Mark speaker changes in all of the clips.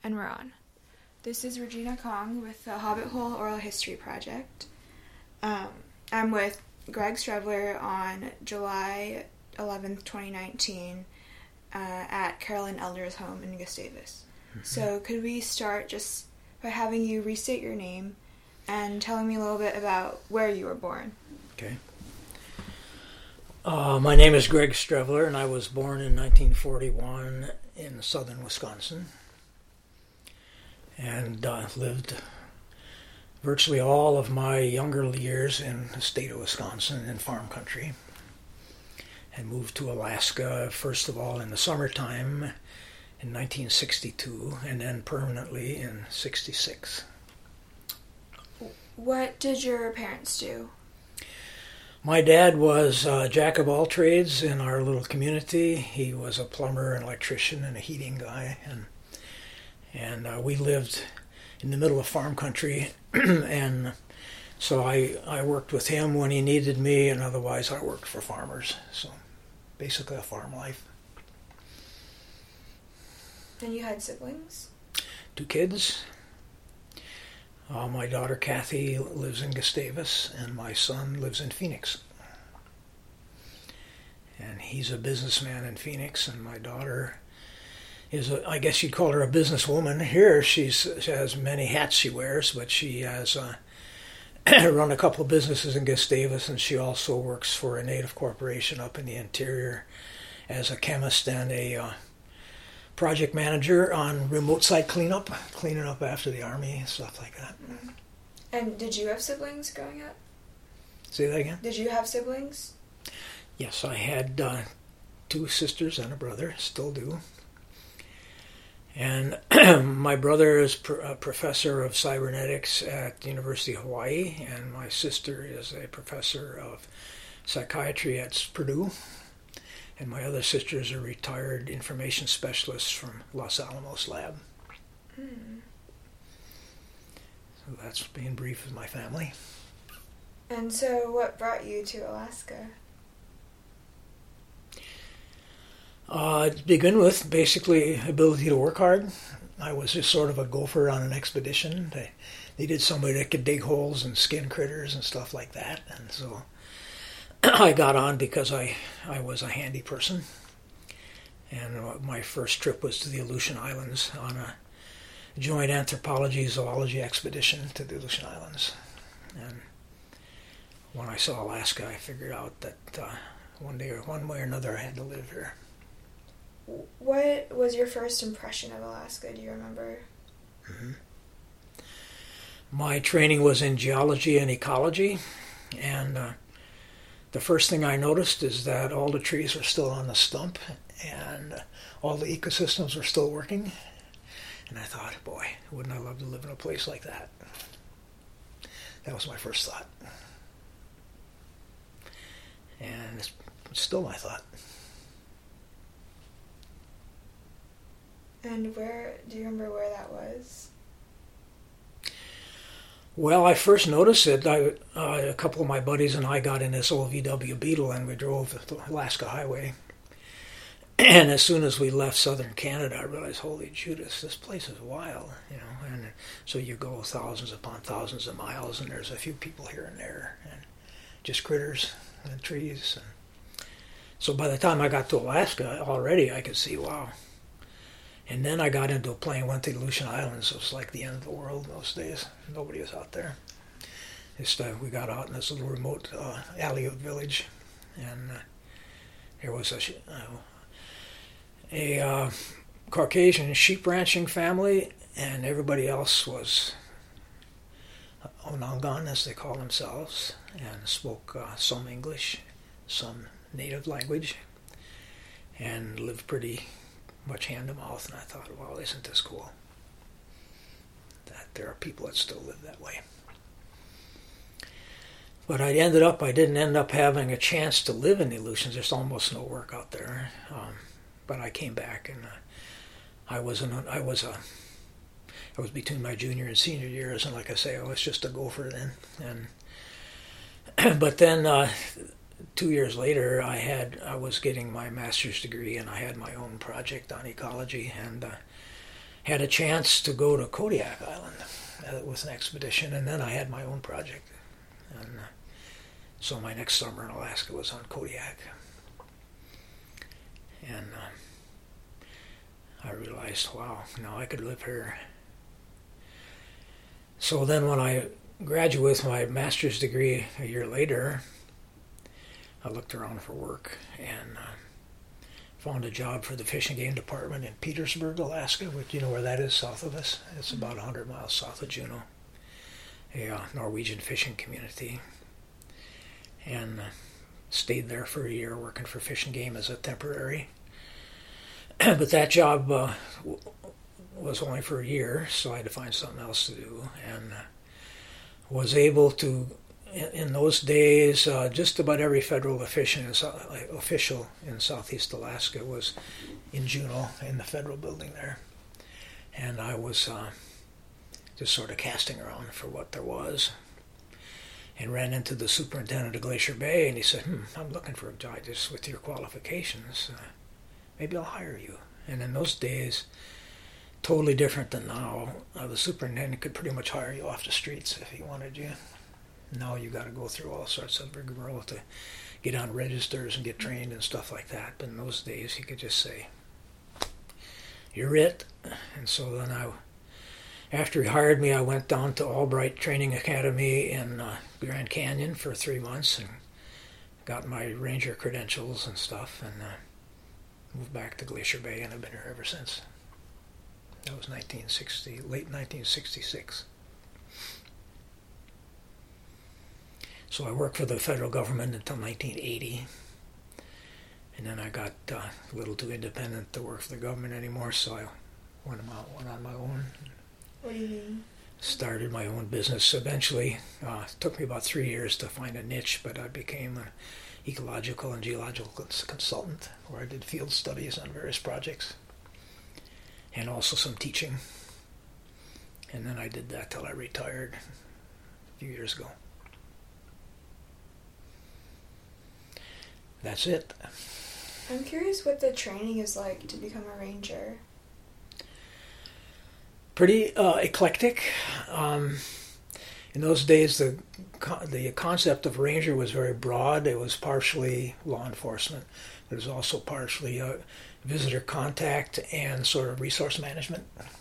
Speaker 1: and we're on. This is Regina Kong with the Hobbit Hole Oral History Project. I'm with Greg Strevler on July 11th, 2019 at Carolyn Elder's home in Gustavus. Mm-hmm. So could we start just by having you restate your name and telling me a little bit about where you were born?
Speaker 2: Okay. My name is Greg Strevler, and I was born in 1941 in southern Wisconsin, and lived virtually all of my younger years in the state of Wisconsin in farm country, and moved to Alaska, first of all in the summertime in 1962, and then permanently in 66.
Speaker 1: What did your parents do?
Speaker 2: My dad was a jack of all trades in our little community. He was a plumber, an electrician, and a heating guy. And we lived in the middle of farm country. And so I worked with him when he needed me, and otherwise I worked for farmers. So basically a farm life.
Speaker 1: And you had siblings?
Speaker 2: 2 kids. My daughter Kathy lives in Gustavus, and my son lives in Phoenix. And he's a businessman in Phoenix, and my daughter is, I guess you'd call her a businesswoman. Here she has many hats she wears, but she has run a couple of businesses in Gustavus, and she also works for a native corporation up in the interior as a chemist and a project manager on remote site cleaning up after the army and stuff like that.
Speaker 1: And did you have siblings growing up?
Speaker 2: Say that again?
Speaker 1: Did you have siblings?
Speaker 2: Yes, I had 2 sisters and a brother, still do. And my brother is a professor of cybernetics at the University of Hawaii, and my sister is a professor of psychiatry at Purdue. And my other sister is a retired information specialist from Los Alamos Lab.
Speaker 1: Mm.
Speaker 2: So that's being brief with my family.
Speaker 1: And so what brought you to Alaska?
Speaker 2: To begin with, basically ability to work hard. I was just sort of a gopher on an expedition. They needed somebody that could dig holes and skin critters and stuff like that. And so I got on because I was a handy person. And my first trip was to the Aleutian Islands on a joint anthropology-zoology expedition to the Aleutian Islands. And when I saw Alaska, I figured out that one way or another I had to live here.
Speaker 1: What was your first impression of Alaska? Do you remember?
Speaker 2: Mm-hmm. My training was in geology and ecology, and the first thing I noticed is that all the trees were still on the stump, and all the ecosystems were still working. And I thought, boy, wouldn't I love to live in a place like that? That was my first thought. And it's still my thought.
Speaker 1: And do you remember where that was?
Speaker 2: Well, I first noticed it. A couple of my buddies and I got in this old VW Beetle, and we drove the Alaska Highway. And as soon as we left southern Canada, I realized, holy Judas, this place is wild, you know. And so you go thousands upon thousands of miles, and there's a few people here and there, and just critters and trees. And so by the time I got to Alaska, already I could see, wow. And then I got into a plane, went to the Aleutian Islands. It was like the end of the world in those days. Nobody was out there. We got out in this little remote Aleut village, and there was a Caucasian sheep ranching family, and everybody else was Onongan, as they call themselves, and spoke some English, some native language, and lived pretty much hand to mouth. And I thought, wow, isn't this cool? That there are people that still live that way. But I didn't end up having a chance to live in the Aleutians. There's almost no work out there. But I came back, and I was between my junior and senior years, and like I say, I was just a gopher then. But then 2 years later, I was getting my master's degree, and I had my own project on ecology, and had a chance to go to Kodiak Island with an expedition, and then I had my own project. And so my next summer in Alaska was on Kodiak. And I realized, wow, now I could live here. So then when I graduated with my master's degree a year later, I looked around for work and found a job for the Fish and Game Department in Petersburg, Alaska, which you know where that is south of us. It's about 100 miles south of Juneau, a Norwegian fishing community. And stayed there for a year working for Fish and Game as a temporary. But that job was only for a year, so I had to find something else to do. And was able to, in those days, just about every federal official in Southeast Alaska was in Juneau, in the federal building there. And I was just sort of casting around for what there was. And ran into the superintendent of Glacier Bay, and he said, I'm looking for a job just with your qualifications. Maybe I'll hire you. And in those days, totally different than now. The superintendent could pretty much hire you off the streets if he wanted you. Now you got to go through all sorts of rigmarole to get on registers and get trained and stuff like that. But in those days, he could just say, you're it. And so then after he hired me, I went down to Albright Training Academy in Grand Canyon for 3 months and got my ranger credentials and stuff, and moved back to Glacier Bay, and I've been here ever since. That was late 1966. So I worked for the federal government until 1980, and then I got a little too independent to work for the government anymore, so I went on my own.
Speaker 1: What do you mean?
Speaker 2: Started my own business eventually. It took me about 3 years to find a niche, but I became an ecological and geological consultant where I did field studies on various projects and also some teaching. And then I did that till I retired a few years ago. That's it.
Speaker 1: I'm curious what the training is like to become a ranger.
Speaker 2: Pretty eclectic. In those days, the concept of ranger was very broad. It was partially law enforcement. It was also partially visitor contact and sort of resource management.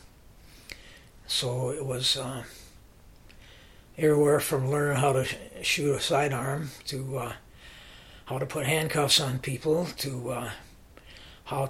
Speaker 2: So it was everywhere from learning how to shoot a sidearm to how to put handcuffs on people to how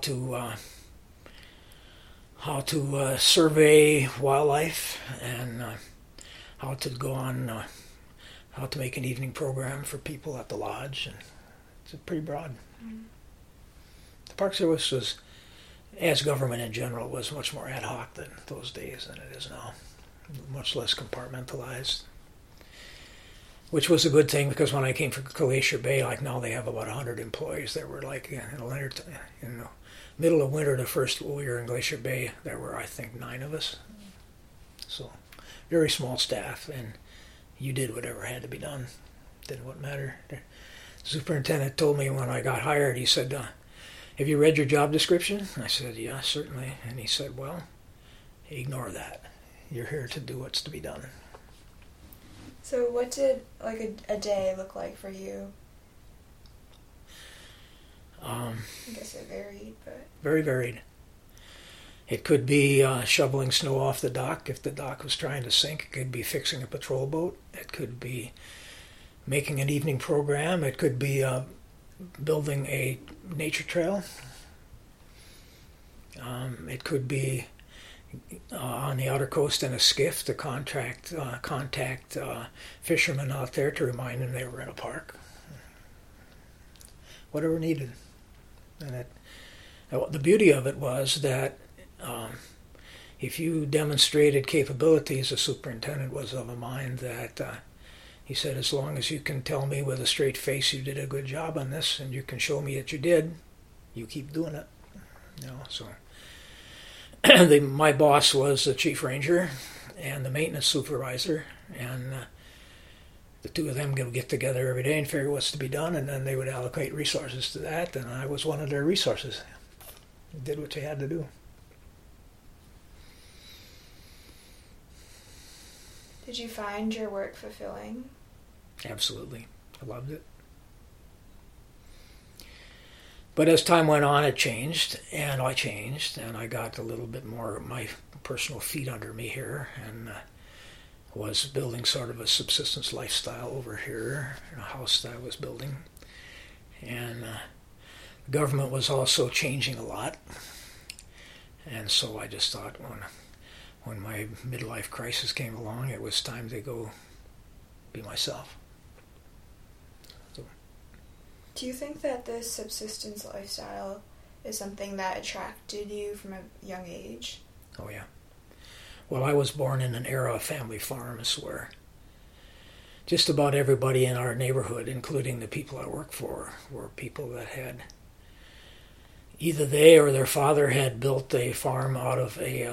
Speaker 2: to survey wildlife and how to go on, how to make an evening program for people at the lodge. And it's pretty broad. Mm-hmm. The Park Service was, as government in general, was much more ad hoc than those days than it is now. Much less compartmentalized. Which was a good thing, because when I came from Glacier Bay, like now they have about 100 employees. There were like in the middle of winter, the first we were in Glacier Bay, there were, I think, 9 of us. So, very small staff, and you did whatever had to be done. Didn't what mattered. The superintendent told me when I got hired, he said, have you read your job description? I said, yeah, certainly. And he said, well, ignore that. You're here to do what's to be done.
Speaker 1: So what did a day look like for you? I guess it varied, but... Very
Speaker 2: varied. It could be shoveling snow off the dock if the dock was trying to sink. It could be fixing a patrol boat. It could be making an evening program. It could be building a nature trail. It could be on the outer coast in a skiff to contact fishermen out there to remind them they were in a park. Whatever needed. And the beauty of it was that if you demonstrated capabilities, the superintendent was of a mind that he said, as long as you can tell me with a straight face you did a good job on this and you can show me that you did, you keep doing it. So my boss was the chief ranger and the maintenance supervisor, and the two of them would get together every day and figure what's to be done, and then they would allocate resources to that, and I was one of their resources. I did what you had to do.
Speaker 1: Did you find your work fulfilling?
Speaker 2: Absolutely. I loved it. But as time went on, it changed, and I got a little bit more of my personal feet under me here, and was building sort of a subsistence lifestyle over here in a house that I was building. And the government was also changing a lot, and so I just thought when my midlife crisis came along, it was time to go be myself.
Speaker 1: Do you think that this subsistence lifestyle is something that attracted you from a young age?
Speaker 2: Oh, yeah. Well, I was born in an era of family farms where just about everybody in our neighborhood, including the people I work for, were people that had either they or their father had built a farm out of a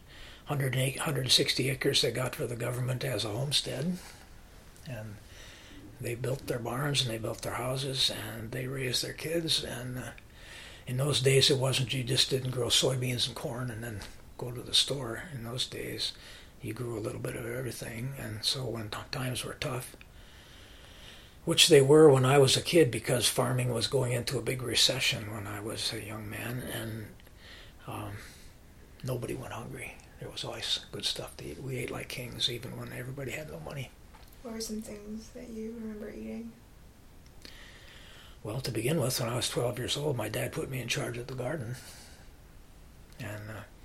Speaker 2: 160 acres they got for the government as a homestead. And they built their barns and they built their houses and they raised their kids. And in those days, it wasn't you just didn't grow soybeans and corn and then go to the store. In those days, you grew a little bit of everything. And so when times were tough, which they were when I was a kid because farming was going into a big recession when I was a young man, and nobody went hungry. There was always good stuff to eat. We ate like kings even when everybody had no money.
Speaker 1: What were some things that you remember eating?
Speaker 2: Well, to begin with, when I was 12 years old, my dad put me in charge of the garden. And,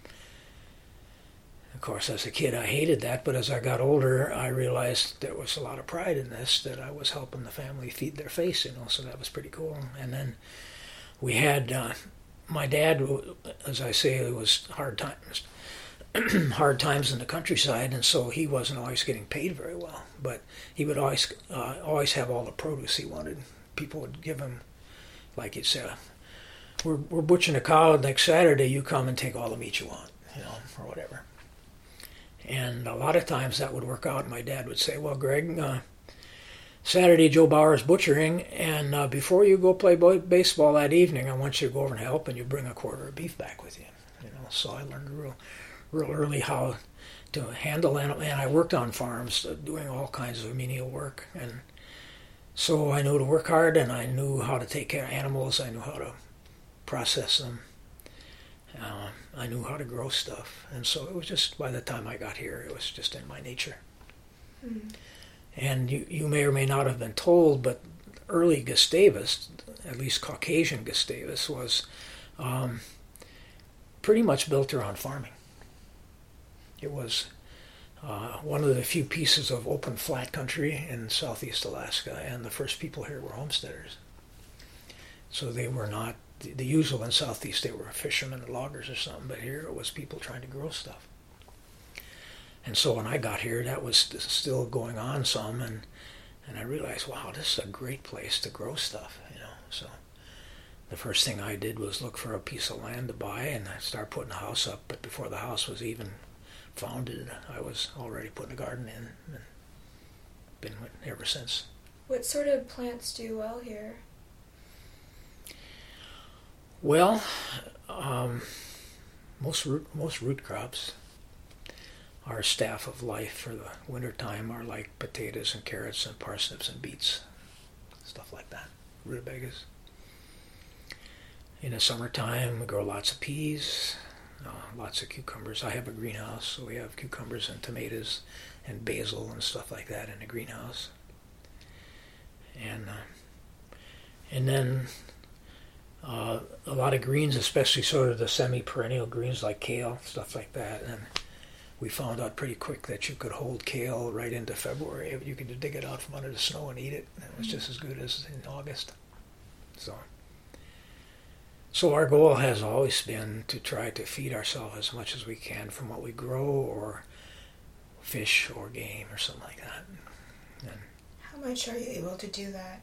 Speaker 2: of course, as a kid, I hated that. But as I got older, I realized there was a lot of pride in this, that I was helping the family feed their face, so that was pretty cool. And then we had, my dad, as I say, it was hard times. Hard times in the countryside, and so he wasn't always getting paid very well. But he would always have all the produce he wanted. People would give him, like he'd say, "We're butchering a cow next Saturday. You come and take all the meat you want, or whatever." And a lot of times that would work out. My dad would say, "Well, Greg, Saturday Joe Bauer's butchering, and before you go play baseball that evening, I want you to go over and help, and you bring a quarter of beef back with you." So I learned real early how to handle animals, and I worked on farms doing all kinds of menial work, and so I knew to work hard, and I knew how to take care of animals. I knew how to process them. I knew how to grow stuff, and so it was just, by the time I got here, it was just in my nature. Mm. And you may or may not have been told, but early Gustavus, at least Caucasian Gustavus, was pretty much built around farming. It was one of the few pieces of open flat country in southeast Alaska, and the first people here were homesteaders. So they were not the usual in southeast. They were fishermen and loggers or something, but here it was people trying to grow stuff. And so when I got here, that was still going on some, and I realized, wow, this is a great place to grow stuff, So the first thing I did was look for a piece of land to buy, and I started putting a house up. But before the house was even founded, I was already putting a garden in, and been ever since.
Speaker 1: What sort of plants do well here?
Speaker 2: Well, most root crops. Our staff of life for the wintertime are like potatoes and carrots and parsnips and beets, stuff like that, rutabagas. In the summertime, we grow lots of peas, lots of cucumbers. I have a greenhouse, so we have cucumbers and tomatoes and basil and stuff like that in the greenhouse. And then a lot of greens, especially sort of the semi-perennial greens like kale, stuff like that. And we found out pretty quick that you could hold kale right into February. You could dig it out from under the snow and eat it. It was just as good as in August. So our goal has always been to try to feed ourselves as much as we can from what we grow or fish or game or something like that. And
Speaker 1: how much are you able to do that?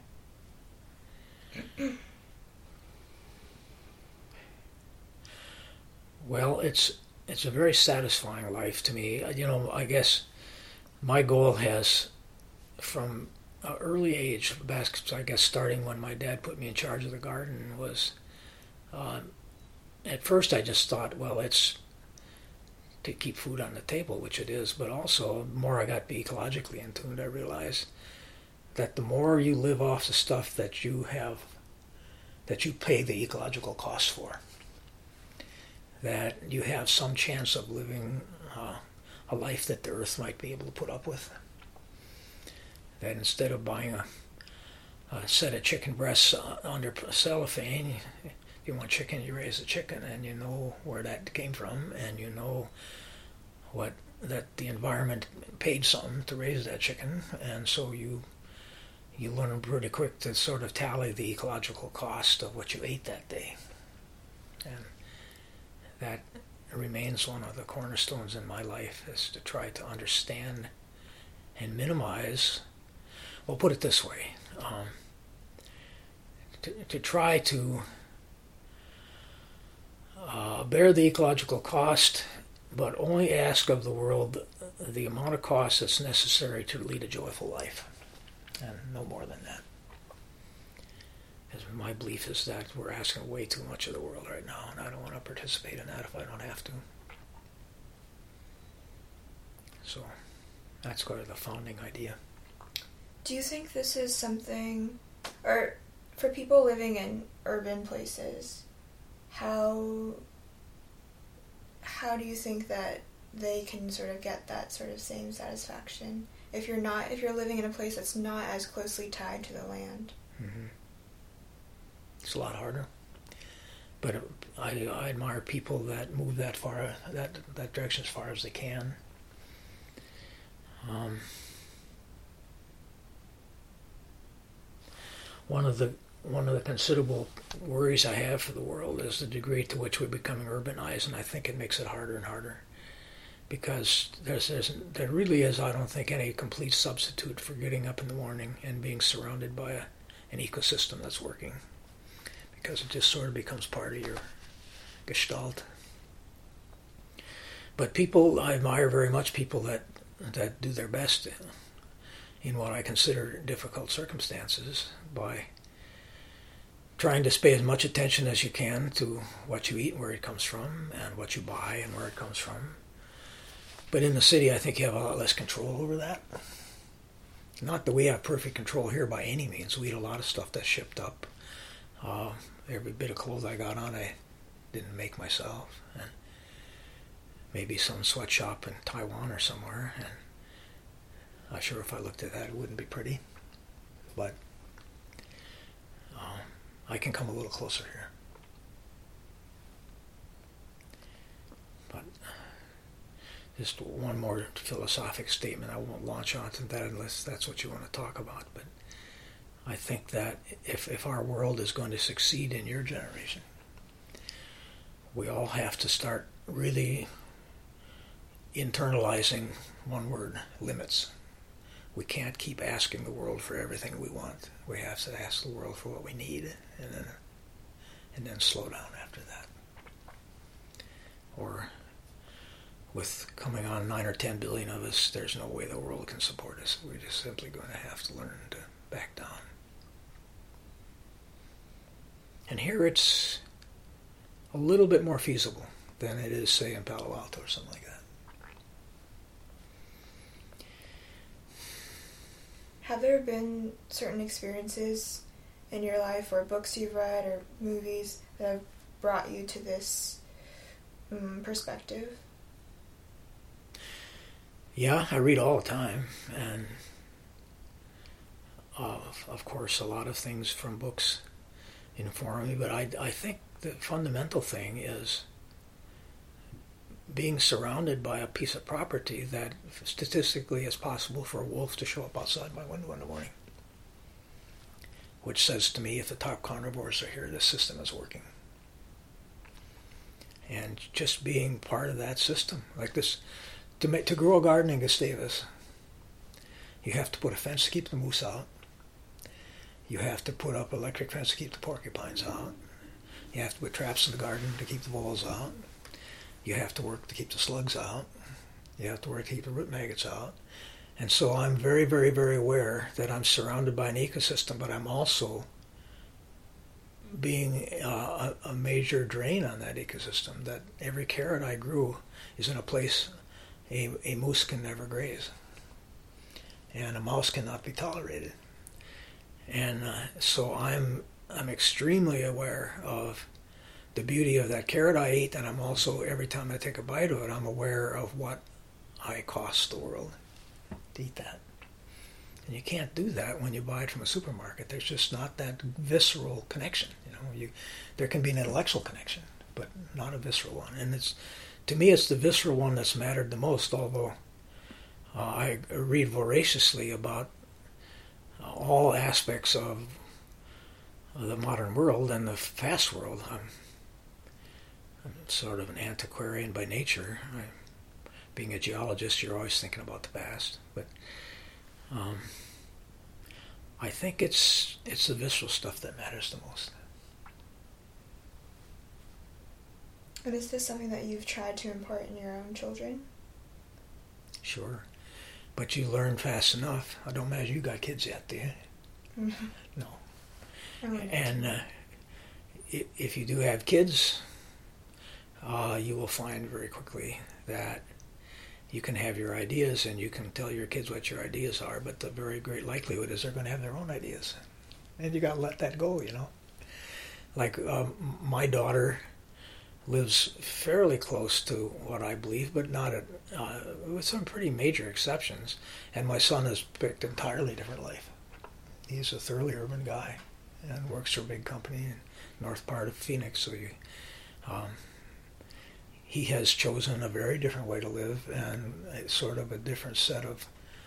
Speaker 2: Well, it's a very satisfying life to me. I guess my goal has, from an early age, I guess starting when my dad put me in charge of the garden, was at first I just thought, well, it's to keep food on the table, which it is, but also the more I got ecologically in tune, I realized that the more you live off the stuff that you have, that you pay the ecological cost for, that you have some chance of living a life that the earth might be able to put up with. That instead of buying a set of chicken breasts under cellophane, if you want chicken, you raise a chicken, and you know where that came from, and you know that the environment paid something to raise that chicken, and so you learn pretty quick to sort of tally the ecological cost of what you ate that day. And that remains one of the cornerstones in my life, is to try to understand and minimize, well, put it this way, to try to bear the ecological cost, but only ask of the world the amount of cost that's necessary to lead a joyful life, and no more than that. As my belief is that we're asking way too much of the world right now, and I don't want to participate in that if I don't have to. So that's kind of the founding idea.
Speaker 1: Do you think this is something, or for people living in urban places, how do you think that they can sort of get that sort of same satisfaction if you're living in a place that's not as closely tied to the land?
Speaker 2: Mm-hmm. It's a lot harder, but I admire people that move that far, that direction as far as they can. One of the considerable worries I have for the world is the degree to which we're becoming urbanized, and I think it makes it harder and harder, because there really is, I don't think, any complete substitute for getting up in the morning and being surrounded by an ecosystem that's working, because it just sort of becomes part of your gestalt. But I admire very much people that do their best in what I consider difficult circumstances by trying to pay as much attention as you can to what you eat and where it comes from, and what you buy and where it comes from. But in the city, I think you have a lot less control over that. Not that we have perfect control here by any means. We eat a lot of stuff that's shipped up. Every bit of clothes I got on, I didn't make myself. And maybe some sweatshop in Taiwan or somewhere. And I'm sure if I looked at that, it wouldn't be pretty. But I can come a little closer here. But just one more philosophic statement. I won't launch onto that unless that's what you want to talk about. But I think that if our world is going to succeed in your generation, we all have to start really internalizing one word: limits. We can't keep asking the world for everything we want. We have to ask the world for what we need, and then slow down after that. Or with coming on 9 or 10 billion of us, there's no way the world can support us. We're just simply going to have to learn to back down. And here it's a little bit more feasible than it is, say, in Palo Alto or something like that.
Speaker 1: Have there been certain experiences in your life, or books you've read, or movies that have brought you to this perspective?
Speaker 2: Yeah, I read all the time, and of course a lot of things from books inform me, but I think the fundamental thing is being surrounded by a piece of property that statistically is possible for a wolf to show up outside my window in the morning, which says to me, if the top carnivores are here, this system is working. And just being part of that system, like this, to grow a garden in Gustavus, you have to put a fence to keep the moose out. You have to put up electric fence to keep the porcupines out. You have to put traps in the garden to keep the voles out. You have to work to keep the slugs out. You have to work to keep the root maggots out. And so I'm very, very, very aware that I'm surrounded by an ecosystem, but I'm also being a major drain on that ecosystem. That every carrot I grew is in a place a moose can never graze, and a mouse cannot be tolerated. And so I'm extremely aware of the beauty of that carrot I ate, and I'm also, every time I take a bite of it, I'm aware of what I cost the world to eat that. And you can't do that when you buy it from a supermarket. There's just not that visceral connection. There can be an intellectual connection, but not a visceral one. And to me, it's the visceral one that's mattered the most, although I read voraciously about all aspects of the modern world and the fast world. I'm sort of an antiquarian by nature. Being a geologist, you're always thinking about the past. But I think it's the visceral stuff that matters the most.
Speaker 1: And is this something that you've tried to impart in your own children?
Speaker 2: Sure. But you learn fast enough. I don't imagine you got kids yet, do you?
Speaker 1: Mm-hmm.
Speaker 2: No.
Speaker 1: And
Speaker 2: if you do have kids, you will find very quickly that you can have your ideas and you can tell your kids what your ideas are, but the very great likelihood is they're going to have their own ideas. And you got to let that go, Like my daughter lives fairly close to what I believe, but not with some pretty major exceptions. And my son has picked an entirely different life. He's a thoroughly urban guy and works for a big company in north part of Phoenix. So he has chosen a very different way to live and sort of a different set of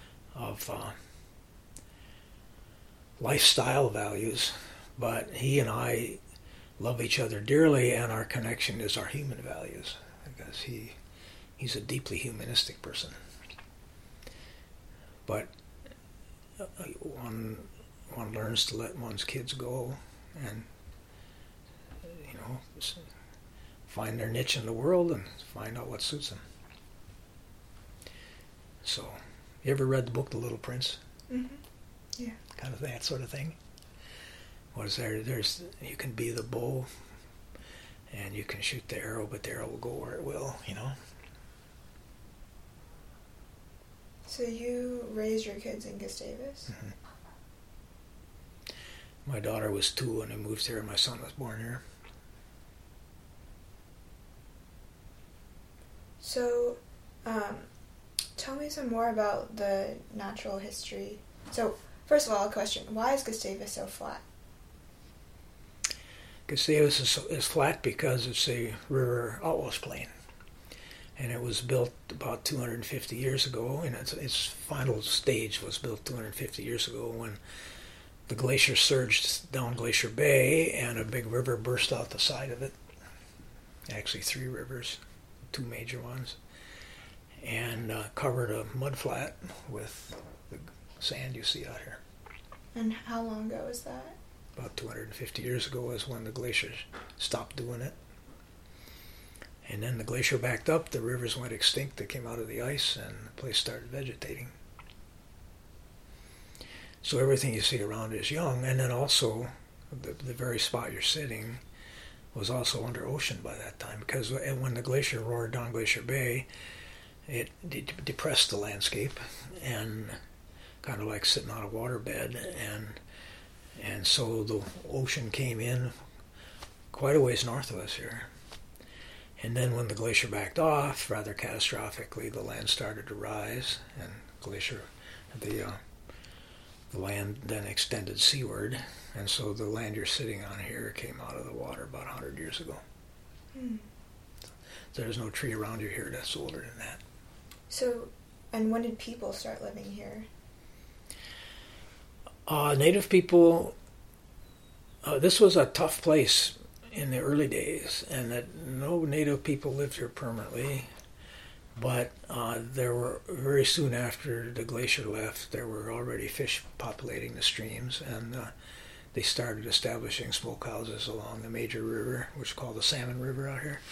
Speaker 2: lifestyle values. But he and I love each other dearly, and our connection is our human values, because he's a deeply humanistic person. But one learns to let one's kids go and find their niche in the world and find out what suits them. So, you ever read the book The Little Prince?
Speaker 1: Mm-hmm. Yeah.
Speaker 2: Kind of that sort of thing. What is there? You can be the bow, and you can shoot the arrow, but the arrow will go where it will,
Speaker 1: So you raised your kids in Gustavus?
Speaker 2: Mm-hmm. My daughter was 2 when we moved here, and my son was born here.
Speaker 1: So, tell me some more about the natural history. So, first of all, a question. Why is Gustavus so flat?
Speaker 2: Gustavus is flat because it's a river outwash plain. And it was built about 250 years ago, and its final stage was built 250 years ago when the glacier surged down Glacier Bay and a big river burst out the side of it. Actually 3 rivers, 2 major ones, and covered a mud flat with the sand you see out here.
Speaker 1: And how long ago was that?
Speaker 2: About 250 years ago is when the glacier stopped doing it. And then the glacier backed up, the rivers went extinct, they came out of the ice, and the place started vegetating. So everything you see around is young, and then also the very spot you're sitting was also under ocean by that time, because when the glacier roared down Glacier Bay, it depressed the landscape, and kind of like sitting on a waterbed, and so the ocean came in quite a ways north of us here. And then when the glacier backed off, rather catastrophically, the land started to rise, and the land then extended seaward, and so the land you're sitting on here came out of the water about 100 years ago.
Speaker 1: Hmm.
Speaker 2: So there's no tree around you here that's older than that.
Speaker 1: So, and when did people start living here?
Speaker 2: Native people, this was a tough place in the early days, and that no native people lived here permanently, but there were, very soon after the glacier left, there were already fish populating the streams, and they started establishing smokehouses along the major river, which is called the Salmon River out here.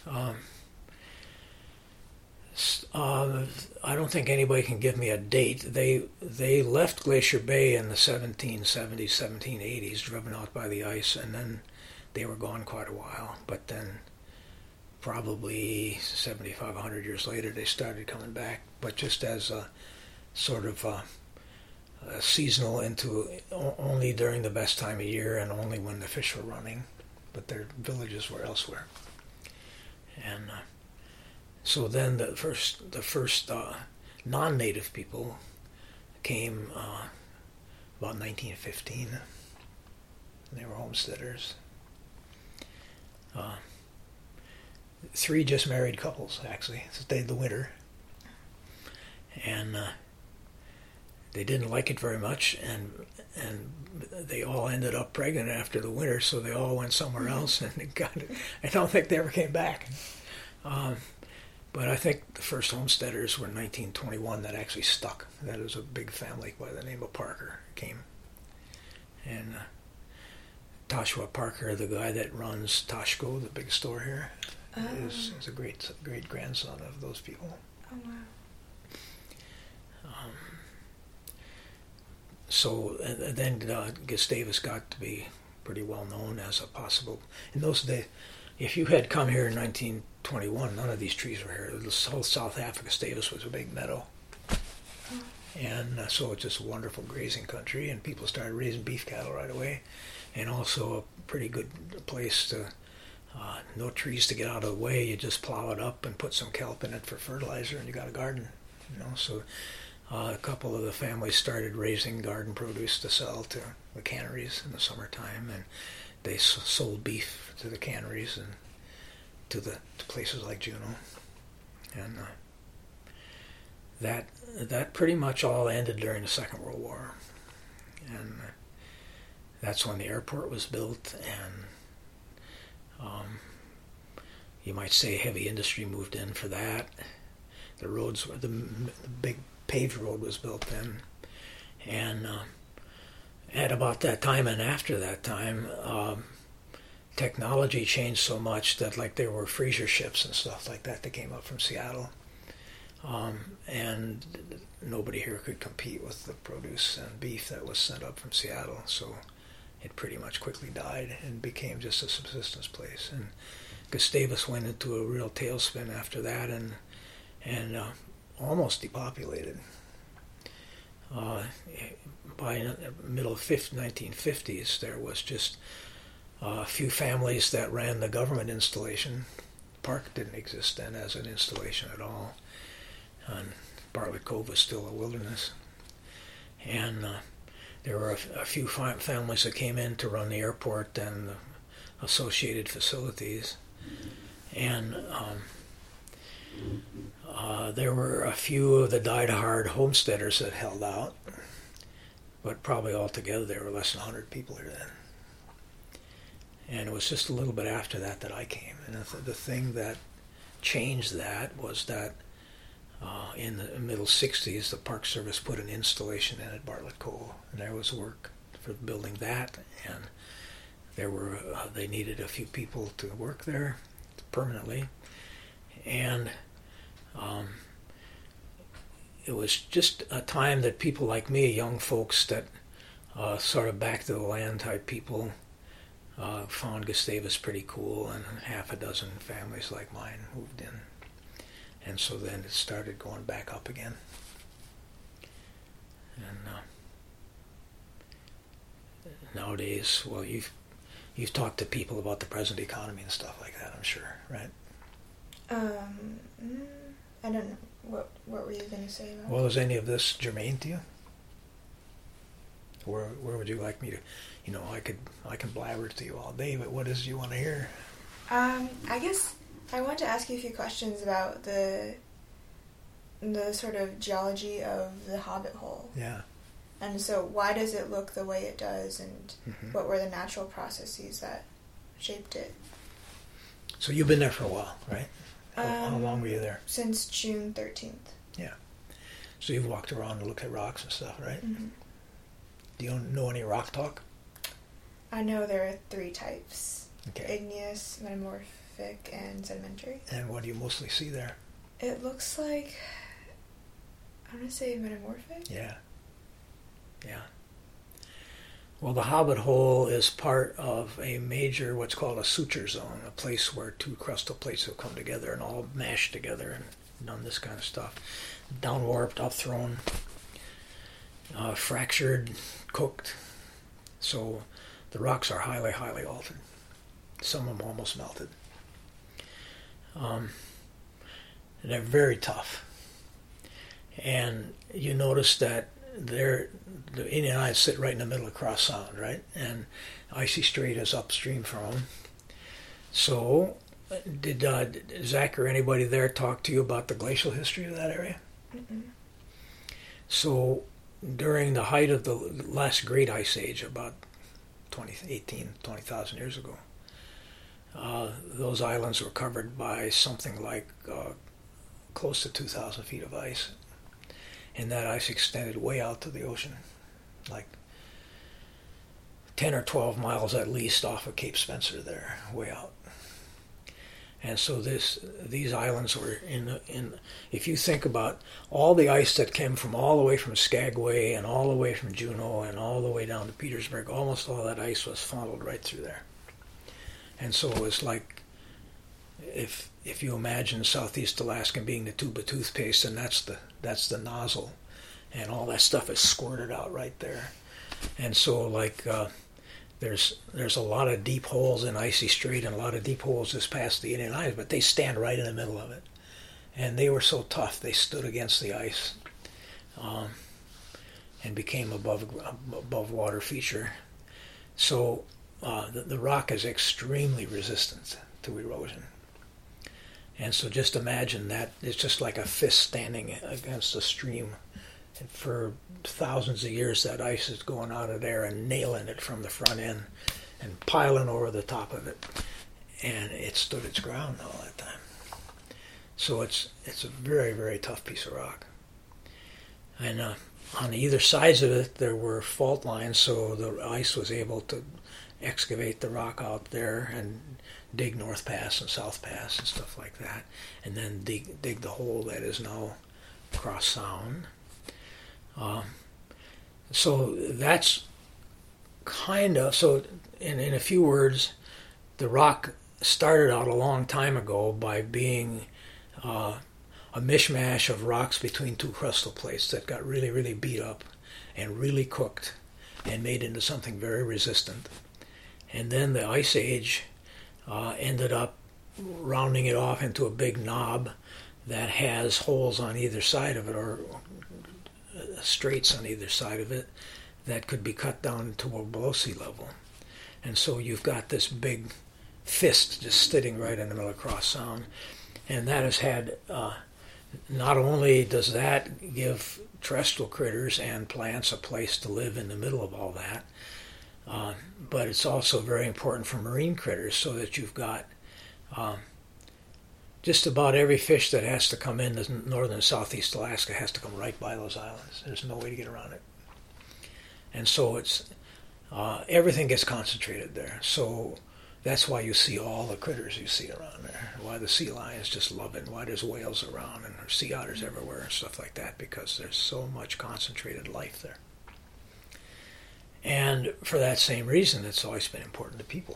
Speaker 2: I don't think anybody can give me a date. They left Glacier Bay in the 1770s, 1780s, driven out by the ice, and then they were gone quite a while. But then probably 75, 100 years later, they started coming back, but just as a sort of seasonal into only during the best time of year and only when the fish were running, but their villages were elsewhere. And so then the first non-native people came about 1915. They were homesteaders. 3 just married couples, actually, stayed the winter. And they didn't like it very much, and they all ended up pregnant after the winter, so they all went somewhere else, and I don't think they ever came back. But I think the first homesteaders were in 1921 that actually stuck. That was a big family by the name of Parker came. And Joshua Parker, the guy that runs Toshko, the big store here, is a great grandson of those people.
Speaker 1: Oh, wow.
Speaker 2: So and then Gustavus got to be pretty well known as a possible. In those days, if you had come here in 1921, none of these trees were here. The whole south half of Gustavus was a big meadow. And so it's just a wonderful grazing country, and people started raising beef cattle right away. And also a pretty good place to, no trees to get out of the way. You just plow it up and put some kelp in it for fertilizer, and you got a garden. So a couple of the families started raising garden produce to sell to the canneries in the summertime, and they sold beef to the canneries and to places like Juneau. And that pretty much all ended during the Second World War. And that's when the airport was built, and you might say heavy industry moved in for that. The roads were the big paved road was built then, and at about that time and after that time, technology changed so much that like there were freezer ships and stuff like that came up from Seattle, and nobody here could compete with the produce and beef that was sent up from Seattle, so it pretty much quickly died and became just a subsistence place. And Gustavus went into a real tailspin after that, and almost depopulated. By the middle of 1950s, there was just a few families that ran the government installation. Park didn't exist then as an installation at all, and Bartlett Cove was still a wilderness. And there were a few families that came in to run the airport and the associated facilities, and there were a few of the died-hard homesteaders that held out, but probably altogether there were less than 100 people here then. And it was just a little bit after that I came. And the thing that changed that was that in the middle 60s, the Park Service put an installation in at Bartlett Cove, and there was work for building that, and they needed a few people to work there permanently, and it was just a time that people like me, young folks that sort of back to the land type people, found Gustavus pretty cool, and half a dozen families like mine moved in. And so then it started going back up again. And nowadays, well, you've talked to people about the present economy and stuff like that, I'm sure, right?
Speaker 1: I don't know. What were you going to say about
Speaker 2: Well, is any of this germane to you? Where would you like me to, I can blabber to you all day, but what is it you want to hear?
Speaker 1: I guess I want to ask you a few questions about the sort of geology of the Hobbit Hole.
Speaker 2: Yeah.
Speaker 1: And so why does it look the way it does, and what were the natural processes that shaped it?
Speaker 2: So you've been there for a while, right? How long were you there?
Speaker 1: Since June 13th.
Speaker 2: Yeah. So you've walked around and looked at rocks and stuff, right?
Speaker 1: Mm-hmm.
Speaker 2: Do you know any rock talk?
Speaker 1: I know there are 3 types.
Speaker 2: Okay.
Speaker 1: Igneous, metamorphic, and sedimentary.
Speaker 2: And what do you mostly see there?
Speaker 1: It looks like, I'm going to say metamorphic?
Speaker 2: Yeah. Yeah. Well, the Hobbit Hole is part of a major, what's called a suture zone, a place where two crustal plates have come together and all mashed together and done this kind of stuff. Downwarped, upthrown, fractured, cooked. So the rocks are highly, highly altered. Some of them almost melted. They're very tough. And you notice that the Indian Islands sit right in the middle of Cross Sound, right? And Icy Strait is upstream from them. So, did Zach or anybody there talk to you about the glacial history of that area? Mm-mm. So, during the height of the last Great Ice Age, about 20,000 years ago, those islands were covered by something like close to 2,000 feet of ice. And that ice extended way out to the ocean, like 10 or 12 miles at least off of Cape Spencer there, way out. And so these islands were in if you think about all the ice that came from all the way from Skagway and all the way from Juneau and all the way down to Petersburg, almost all that ice was funneled right through there. And so it was like, if you imagine Southeast Alaska being the tube of toothpaste, and that's the nozzle, and all that stuff is squirted out right there. And so like there's a lot of deep holes in Icy Strait and a lot of deep holes just past the Indian Islands, but they stand right in the middle of it. And they were so tough, they stood against the ice and became above water feature. So the rock is extremely resistant to erosion. And so just imagine that it's just like a fist standing against a stream. And for thousands of years, that ice is going out of there and nailing it from the front end and piling over the top of it. And it stood its ground all that time. So it's a very, very tough piece of rock. And on either sides of it, there were fault lines, so the ice was able to excavate the rock out there and dig North Pass and South Pass and stuff like that, and then dig the hole that is now Cross Sound. So that's kind of, so in a few words, the rock started out a long time ago by being a mishmash of rocks between two crustal plates that got really, really beat up and really cooked and made into something very resistant. And then the Ice Age ended up rounding it off into a big knob that has holes on either side of it, or straits on either side of it, that could be cut down to below sea level. And so you've got this big fist just sitting right in the middle of Cross Sound. And that has had, not only does that give terrestrial critters and plants a place to live in the middle of all that, but it's also very important for marine critters, so that you've got just about every fish that has to come in to northern and southeast Alaska has to come right by those islands. There's no way to get around it. And so it's everything gets concentrated there. So that's why you see all the critters you see around there. Why the sea lions just love it. Why there's whales around and there's sea otters everywhere and stuff like that, because there's so much concentrated life there. And for that same reason, it's always been important to people.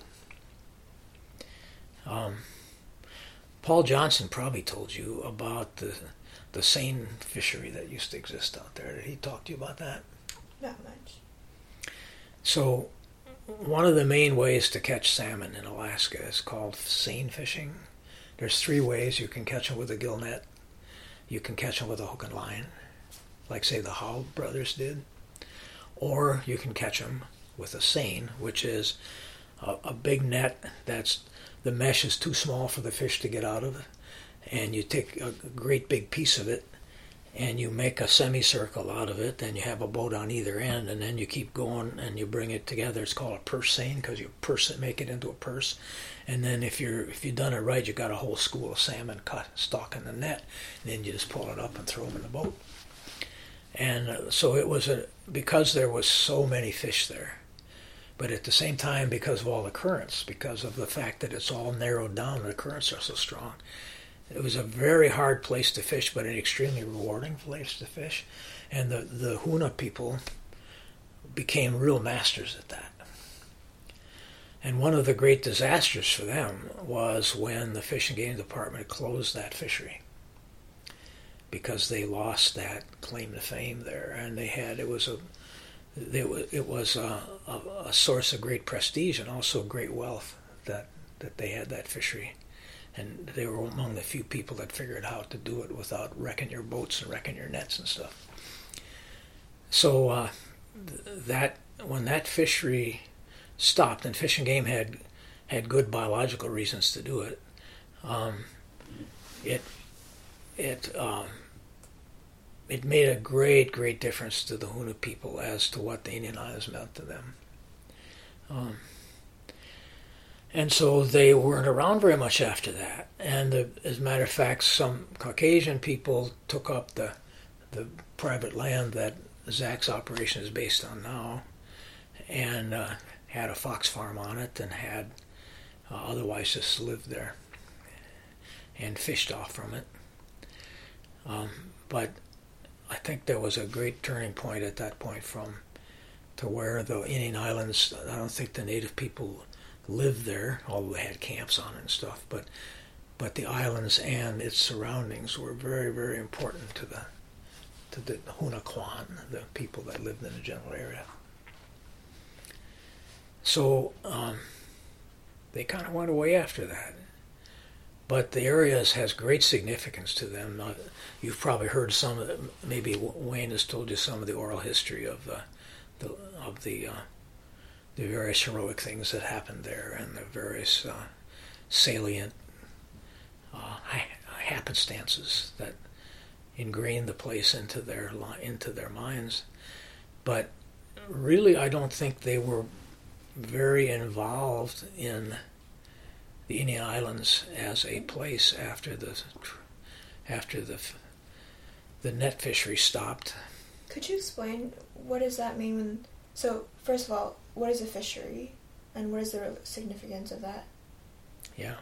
Speaker 2: Paul Johnson probably told you about the seine fishery that used to exist out there. Did he talk to you about that?
Speaker 1: Not much.
Speaker 2: So one of the main ways to catch salmon in Alaska is called seine fishing. There's 3 ways. You can catch them with a gill net. You can catch them with a hook and line, like say the Howe brothers did. Or you can catch them with a seine, which is a big net that's, the mesh is too small for the fish to get out of, and you take a great big piece of it and you make a semicircle out of it, then you have a boat on either end, and then you keep going and you bring it together. It's called a purse seine because you purse it, make it into a purse, and then if you've done it right, you got a whole school of salmon cut, stuck in the net, and then you just pull it up and throw them in the boat. And so it was because there was so many fish there, but at the same time, because of all the currents, because of the fact that it's all narrowed down, the currents are so strong, it was a very hard place to fish, but an extremely rewarding place to fish. And the Hoona people became real masters at that. And one of the great disasters for them was when the Fish and Game Department closed that fishery, because they lost that claim to fame there, and it was a source of great prestige and also great wealth that they had that fishery, and they were among the few people that figured out how to do it without wrecking your boats and wrecking your nets and stuff. So when that fishery stopped, and Fish and Game had good biological reasons to do it, it made a great difference to the Hoona people as to what the Indian Islands meant to them. And so they weren't around very much after that. And as a matter of fact, some Caucasian people took up the private land that Zach's operation is based on now, and had a fox farm on it, and had otherwise just lived there and fished off from it. But I think there was a great turning point at that point to where the Indian Islands, I don't think the native people lived there, although they had camps on it and stuff, but the islands and its surroundings were very important to the Hoona Kwan, the people that lived in the general area. So they kind of went away after that. But the area has great significance to them. You've probably heard some of them. Maybe Wayne has told you some of the oral history of the various heroic things that happened there, and the various salient happenstances that ingrained the place into their minds. But really, I don't think they were very involved in the Indian Islands as a place after the net fishery stopped.
Speaker 1: Could you explain what does that mean so first of all, what is a fishery and what is the significance of that?
Speaker 2: Yeah.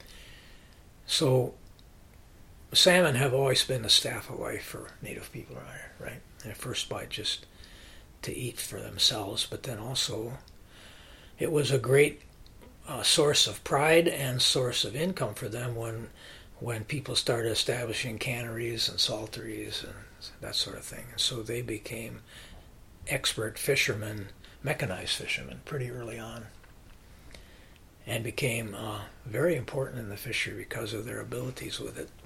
Speaker 2: So salmon have always been the staff of life for native people around here, right? And at first by just to eat for themselves, but then also it was a great source of pride and source of income for them when people started establishing canneries and salteries and that sort of thing. And so they became expert fishermen, mechanized fishermen, pretty early on, and became very important in the fishery because of their abilities with it.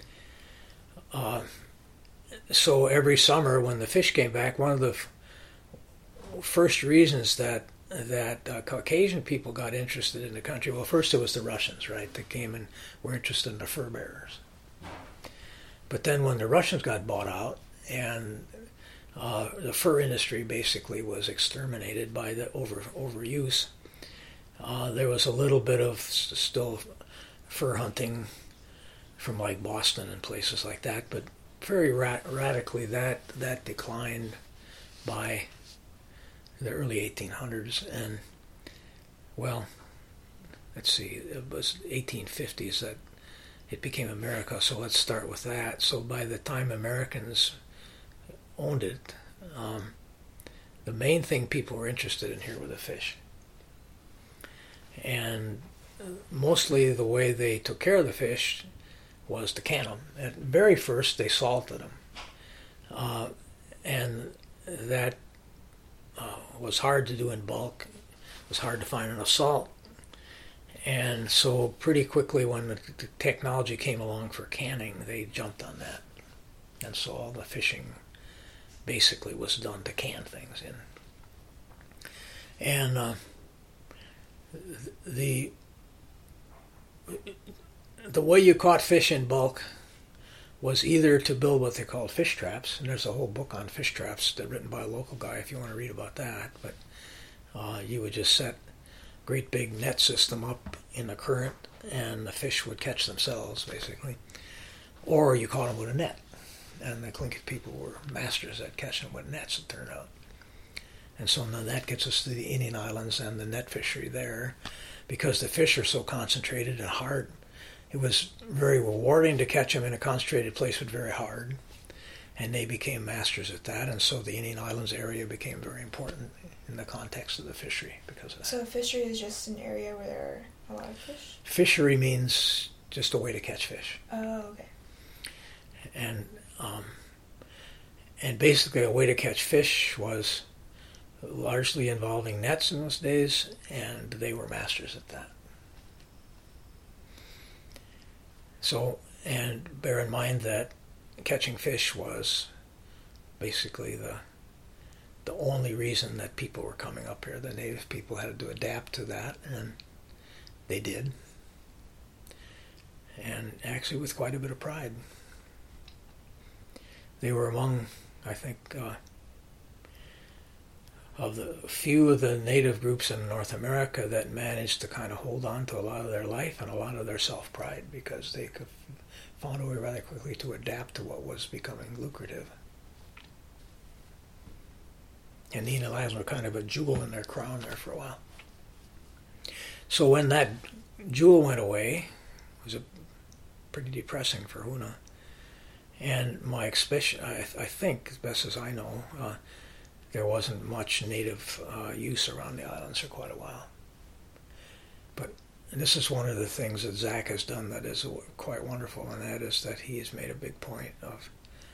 Speaker 2: So every summer when the fish came back, one of the first reasons that Caucasian people got interested in the country, well, first it was the Russians, right, that came and were interested in the fur bearers. But then when the Russians got bought out and the fur industry basically was exterminated by the overuse, there was a little bit of still fur hunting from like Boston and places like that, but very radically that declined by the early 1800s, and well, let's see, it was 1850s that it became America, so let's start with that. So by the time Americans owned it, the main thing people were interested in here were the fish. And mostly the way they took care of the fish was to can them. At very first, they salted them. And that was hard to do in bulk. It was hard to find enough salt. And so pretty quickly when the technology came along for canning, they jumped on that. And so all the fishing basically was done to can things in. And the way you caught fish in bulk was either to build what they called fish traps, and there's a whole book on fish traps written by a local guy if you want to read about that, but you would just set a great big net system up in the current and the fish would catch themselves basically, or you caught them with a net, and the Tlingit people were masters at catching them with nets, it turned out. And so now that gets us to the Indian Islands and the net fishery there, because the fish are so concentrated and hard. It was very rewarding to catch them in a concentrated place, but very hard. And they became masters at that, and so the Indian Islands area became very important in the context of the fishery because of that.
Speaker 1: So a fishery is just an area where there are a lot of fish?
Speaker 2: Fishery means just a way to catch fish.
Speaker 1: Oh, okay.
Speaker 2: And basically a way to catch fish was largely involving nets in those days, and they were masters at that. So, and bear in mind that catching fish was basically the only reason that people were coming up here. The native people had to adapt to that, and they did. And actually with quite a bit of pride. They were among, I think, of the few of the native groups in North America that managed to kind of hold on to a lot of their life and a lot of their self-pride, because they could found a way rather quickly to adapt to what was becoming lucrative. And the Indian Islands were kind of a jewel in their crown there for a while. So when that jewel went away, it was pretty depressing for Hoonah. And my expectation, I think, as best as I know, there wasn't much native use around the islands for quite a while. But this is one of the things that Zach has done that is quite wonderful, and that is that he has made a big point of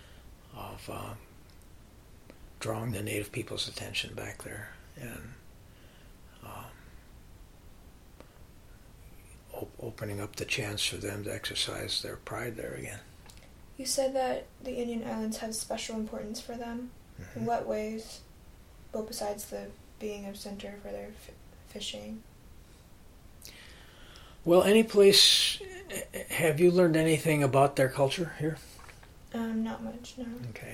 Speaker 2: drawing the native people's attention back there and opening up the chance for them to exercise their pride there again.
Speaker 1: You said that the Indian Islands have special importance for them. Mm-hmm. In what ways? Well, besides the being a center for their fishing.
Speaker 2: Well, any place, have you learned anything about their culture here?
Speaker 1: Not much, no.
Speaker 2: Okay.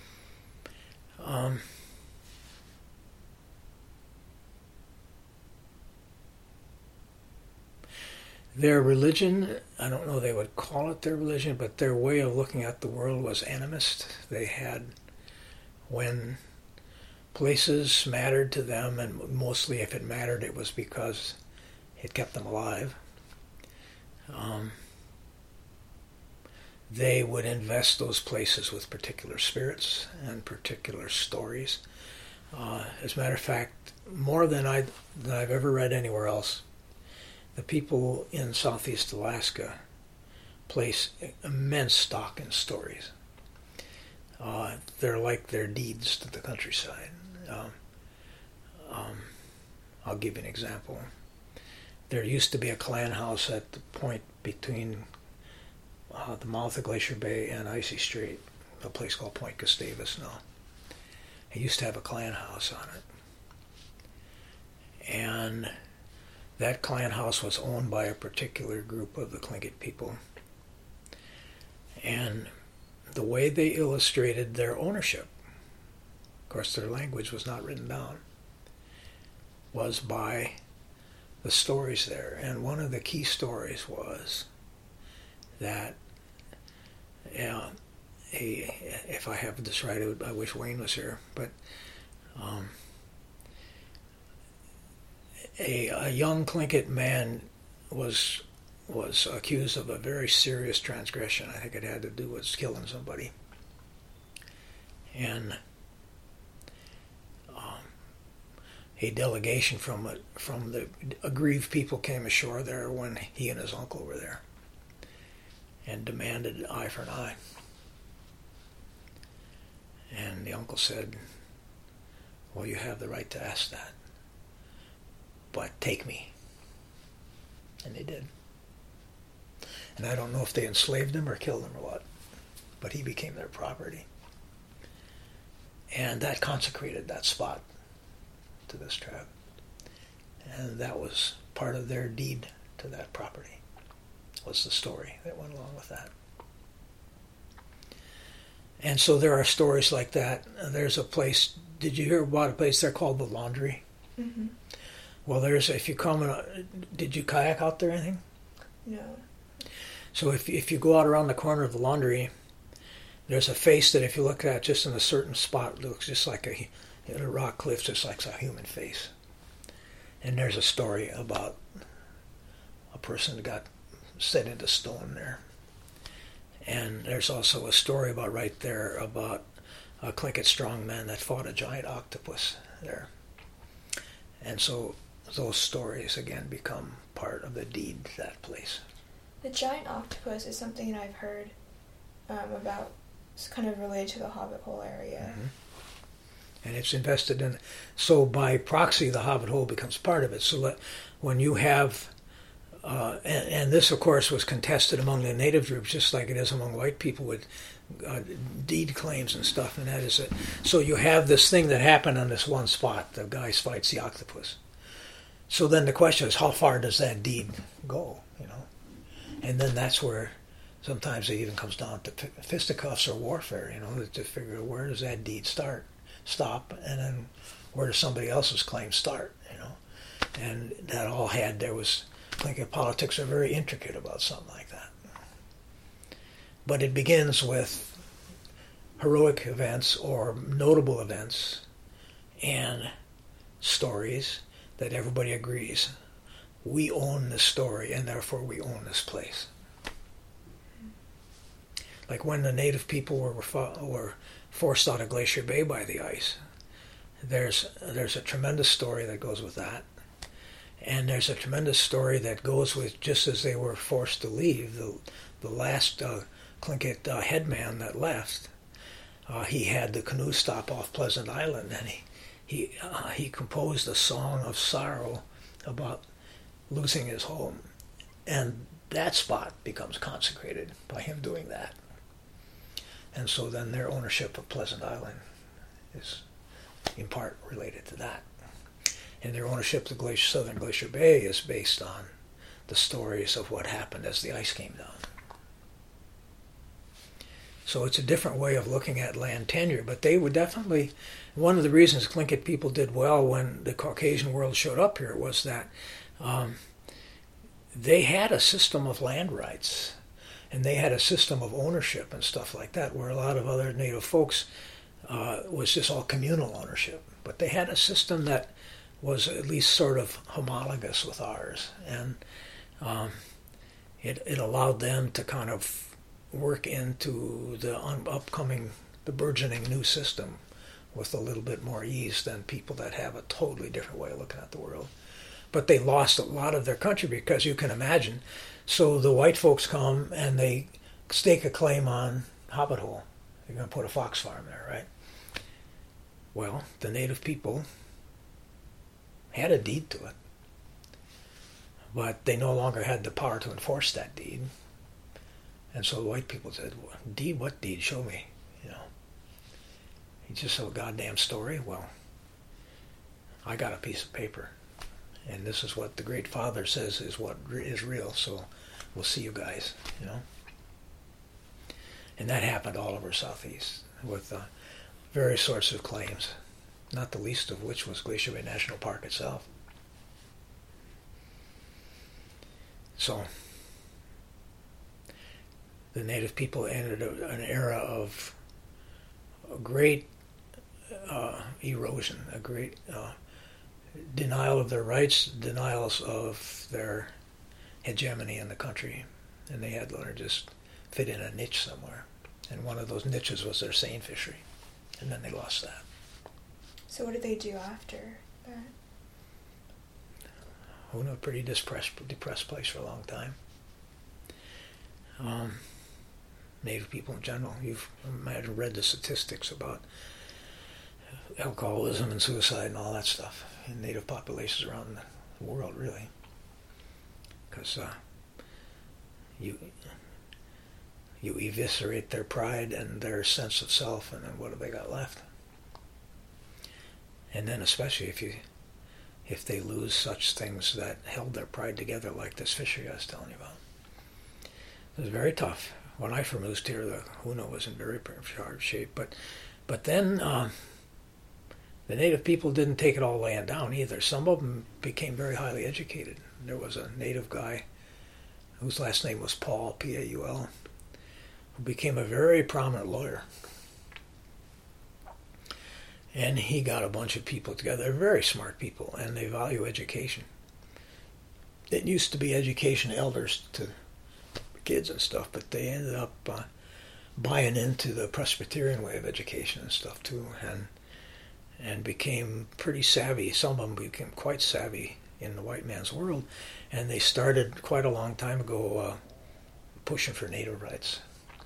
Speaker 2: Their religion, I don't know they would call it their religion, but their way of looking at the world was animist. They had, when places mattered to them, and mostly if it mattered, it was because it kept them alive. They would invest those places with particular spirits and particular stories. As a matter of fact, more than I've ever read anywhere else, the people in Southeast Alaska place immense stock in stories. They're like their deeds to the countryside. I'll give you an example. There used to be a clan house at the point between the mouth of Glacier Bay and Icy Strait, a place called Point Gustavus now. It used to have a clan house on it. And that clan house was owned by a particular group of the Tlingit people. And the way they illustrated their ownership, of course their language was not written down, was by the stories there. And one of the key stories was that, if I have this right, I wish Wayne was here, but a young Tlingit man was accused of a very serious transgression. I think it had to do with killing somebody. And a delegation from the aggrieved people came ashore there when he and his uncle were there and demanded an eye for an eye. And the uncle said, well, you have the right to ask that, but take me. And they did. And I don't know if they enslaved him or killed him or what, but he became their property. And that consecrated that spot to this tribe. And that was part of their deed to that property, was the story that went along with that. And so there are stories like that. There's a place, did you hear about a place there called the Laundry?
Speaker 1: Mm-hmm.
Speaker 2: Well, if you come, did you kayak out there or anything?
Speaker 1: No.
Speaker 2: So if you go out around the corner of the Laundry, there's a face that if you look at just in a certain spot, it looks just like a rock cliff, just like a human face. And there's a story about a person that got set into stone there. And there's also a story about right there about a Tlingit strongman that fought a giant octopus there. And so those stories again become part of the deed to that place.
Speaker 1: The giant octopus is something that I've heard about. It's kind of related to the Hobbit Hole area.
Speaker 2: Mm-hmm. And it's invested in. So by proxy, the Hobbit Hole becomes part of it. So that when you have, and this of course was contested among the native groups, just like it is among white people with deed claims and stuff. And that is it. So you have this thing that happened on this one spot. The guy fights the octopus. So then the question is, how far does that deed go? You know, and then that's where sometimes it even comes down to fisticuffs or warfare. You know, to figure out where does that deed stop, and then where does somebody else's claim start? You know, and that all had there was. I think politics are very intricate about something like that. But it begins with heroic events or notable events and stories that everybody agrees we own this story and therefore we own this place. Like when the native people were forced out of Glacier Bay by the ice, there's a tremendous story that goes with that. And there's a tremendous story that goes with just as they were forced to leave, the last Tlingit headman that left, he had the canoe stop off Pleasant Island, and he composed a song of sorrow about losing his home. And that spot becomes consecrated by him doing that. And so then their ownership of Pleasant Island is in part related to that. And their ownership of the southern Glacier Bay is based on the stories of what happened as the ice came down. So it's a different way of looking at land tenure, but they were definitely, one of the reasons Tlingit people did well when the Caucasian world showed up here was that they had a system of land rights, and they had a system of ownership and stuff like that, where a lot of other native folks was just all communal ownership. But they had a system that was at least sort of homologous with ours, and it allowed them to kind of work into the burgeoning new system with a little bit more ease than people that have a totally different way of looking at the world. But they lost a lot of their country because you can imagine. So the white folks come and they stake a claim on Hobbit Hole. They're going to put a fox farm there, right? Well, the native people had a deed to it, but they no longer had the power to enforce that deed. And so the white people said, "Deed? What deed? Show me." You know, it's just a goddamn story. Well, I got a piece of paper, and this is what the Great Father says is what is real. So we'll see you guys. You know, and that happened all over Southeast with various sorts of claims, not the least of which was Glacier Bay National Park itself. So the native people entered an era of a great erosion, a great denial of their rights, denials of their hegemony in the country, and they had to just fit in a niche somewhere. And one of those niches was their seine fishery, and then they lost that.
Speaker 1: So what did they do after that?
Speaker 2: Oh, no, pretty depressed place for a long time. Native people in general, you've read the statistics about alcoholism and suicide and all that stuff in native populations around the world, really. Because you eviscerate their pride and their sense of self, and then what have they got left? And then especially if they lose such things that held their pride together, like this fishery I was telling you about. It was very tough. When I first moved here, the Huna was in very hard shape. But then the native people didn't take it all laying down either. Some of them became very highly educated. There was a native guy whose last name was Paul, P-A-U-L, who became a very prominent lawyer. And he got a bunch of people together. They're very smart people, and they value education. It used to be education elders to kids and stuff, but they ended up buying into the Presbyterian way of education and stuff too, and became pretty savvy. Some of them became quite savvy in the white man's world, and they started quite a long time ago pushing for native rights.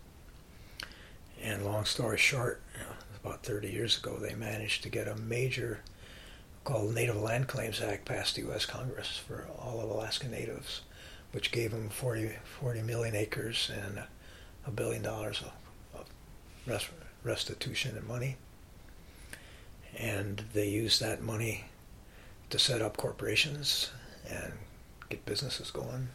Speaker 2: And long story short, about 30 years ago, they managed to get a major called Native Land Claims Act passed the U.S. Congress for all of Alaska Natives, which gave them 40 million acres and $1 billion of restitution and money. And they used that money to set up corporations and get businesses going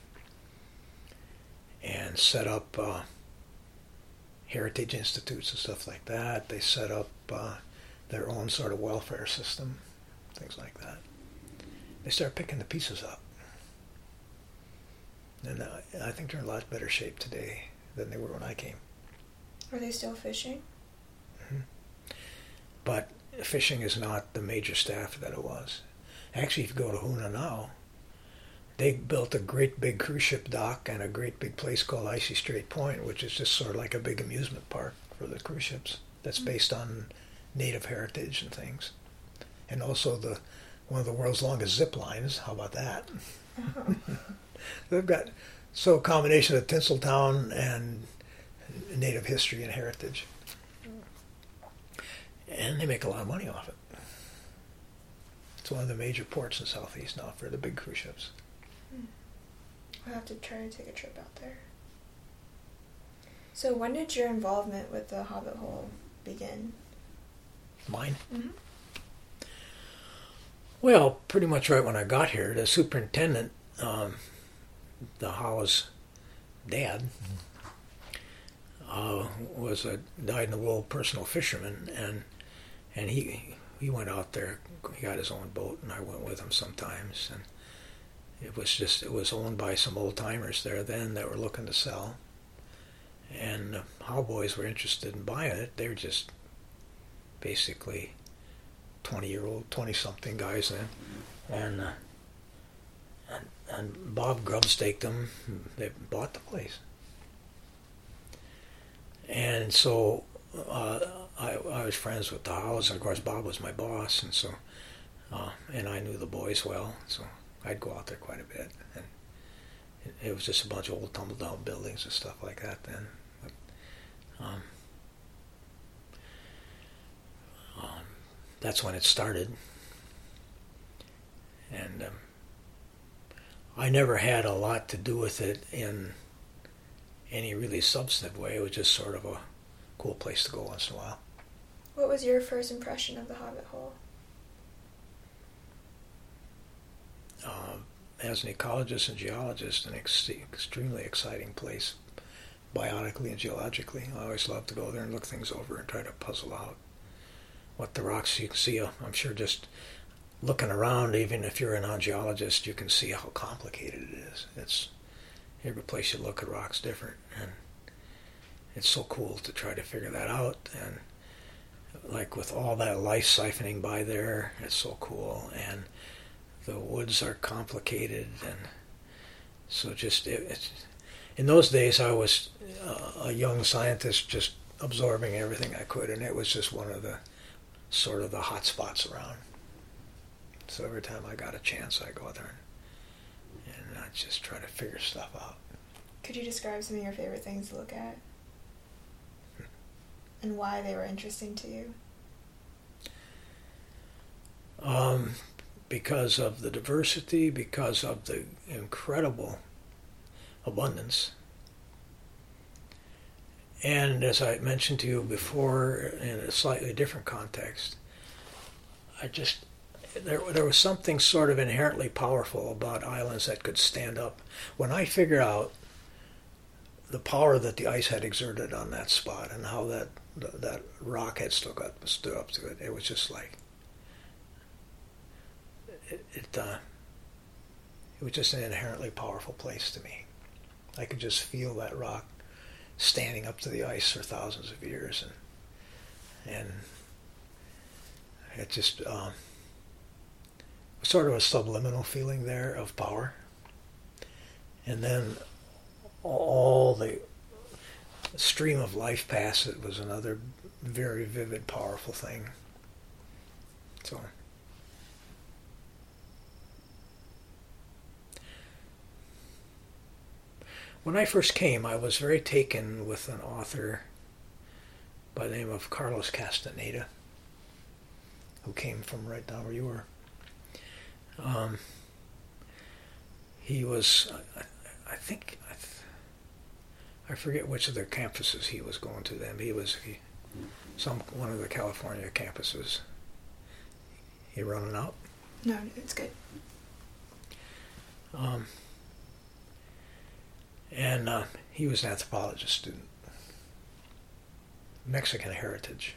Speaker 2: and set up heritage institutes and stuff like that. They set up their own sort of welfare system, things like that. They start picking the pieces up. And I think they're in a lot better shape today than they were when I came.
Speaker 1: Are they still fishing?
Speaker 2: Mm-hmm. But fishing is not the major staff that it was. Actually, if you go to Hoonah now, they built a great big cruise ship dock and a great big place called Icy Strait Point, which is just sort of like a big amusement park for the cruise ships that's based on native heritage and things. And also one of the world's longest zip lines. How about that? Oh. They've got a combination of Tinseltown and native history and heritage. And they make a lot of money off it. It's one of the major ports in Southeast now for the big cruise ships.
Speaker 1: I'll have to try to take a trip out there. So when did your involvement with the Hobbit Hole begin?
Speaker 2: Mine?
Speaker 1: Mm-hmm.
Speaker 2: Well, pretty much right when I got here. The superintendent, the Hollis dad, died in the wool personal fisherman, and he went out there. He got his own boat, and I went with him sometimes. And it was owned by some old timers there then that were looking to sell, and the Howe boys were interested in buying it. They were just basically 20-something guys then, and Bob grub-staked them. They bought the place, and so I was friends with the Howes, and of course Bob was my boss, and so and I knew the boys well, so I'd go out there quite a bit, and it was just a bunch of old tumble-down buildings and stuff like that then. But, that's when it started, and I never had a lot to do with it in any really substantive way. It was just sort of a cool place to go once in a while.
Speaker 1: What was your first impression of the Hobbit Hole?
Speaker 2: As an ecologist and geologist, an extremely exciting place, biotically and geologically. I always love to go there and look things over and try to puzzle out what the rocks you can see. I'm sure just looking around, even if you're a non-geologist, you can see how complicated it is. It's every place you look at rocks different, and it's so cool to try to figure that out. And like with all that life siphoning by there, it's so cool. And the woods are complicated, and so just it's in those days I was a young scientist just absorbing everything I could, and it was just one of the sort of the hot spots around. So every time I got a chance, I go there and I just try to figure stuff out.
Speaker 1: Could you describe some of your favorite things to look at and why they were interesting to you?
Speaker 2: Because of the diversity, because of the incredible abundance. And as I mentioned to you before, in a slightly different context, there was something sort of inherently powerful about islands that could stand up. When I figured out the power that the ice had exerted on that spot and how that rock had stood up to it, it was just like it was just an inherently powerful place to me. I could just feel that rock standing up to the ice for thousands of years, and it just sort of a subliminal feeling there of power. And then all the stream of life past it was another very vivid, powerful thing. So, when I first came, I was very taken with an author by the name of Carlos Castaneda, who came from right down where you were. He was, I forget which of their campuses he was going to then. He was one of the California campuses. You running out?
Speaker 1: No, it's good.
Speaker 2: And he was an anthropologist student, Mexican heritage.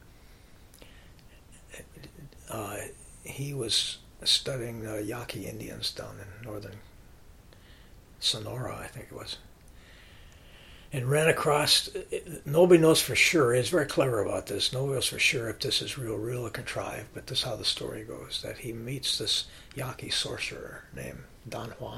Speaker 2: He was studying the Yaqui Indians down in northern Sonora, I think it was, and ran across, nobody knows for sure, he's very clever about this, nobody knows for sure if this is real or contrived, but this is how the story goes, that he meets this Yaqui sorcerer named Don Juan.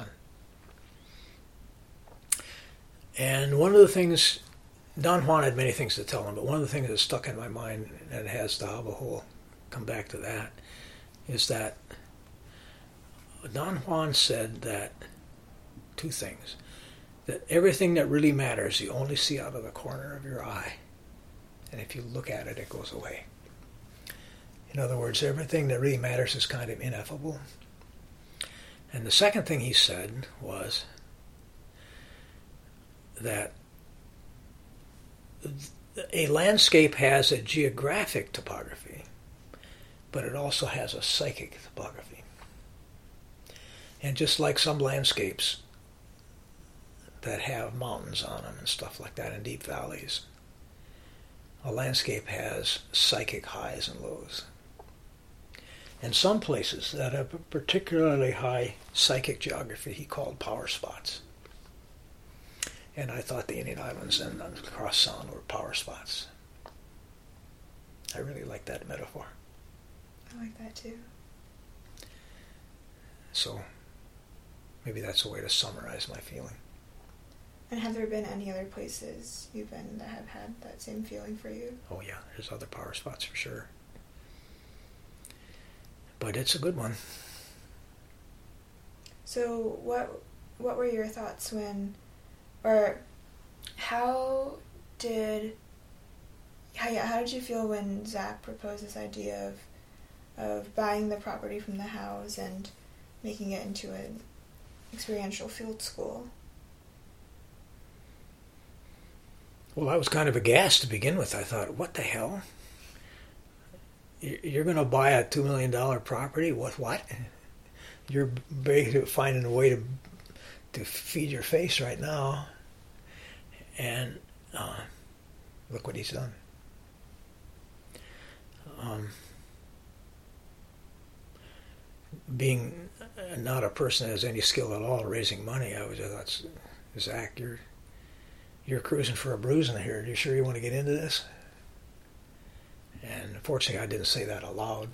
Speaker 2: And one of the things, Don Juan had many things to tell him, but one of the things that stuck in my mind, and it has the Navajo come back to that, is that Don Juan said that two things. That everything that really matters you only see out of the corner of your eye. And if you look at it, it goes away. In other words, everything that really matters is kind of ineffable. And the second thing he said was that a landscape has a geographic topography, but it also has a psychic topography. And just like some landscapes that have mountains on them and stuff like that and deep valleys, a landscape has psychic highs and lows. And some places that have a particularly high psychic geography he called power spots. And I thought the Indian Islands and Cross Sound were power spots. I really like that metaphor.
Speaker 1: I like that too.
Speaker 2: So maybe that's a way to summarize my feeling.
Speaker 1: And have there been any other places you've been that have had that same feeling for you?
Speaker 2: Oh yeah, there's other power spots for sure. But it's a good one.
Speaker 1: So what were your thoughts when, or how did you feel when Zach proposed this idea of buying the property from the house and making it into an experiential field school?
Speaker 2: Well, I was kind of aghast to begin with. I thought, what the hell? You're going to buy a $2 million property? What? You're basically finding a way to feed your face right now. And look what he's done. Being not a person that has any skill at all raising money, I thought, Zach, you're cruising for a bruise in here. Are you sure you want to get into this? And unfortunately, I didn't say that aloud.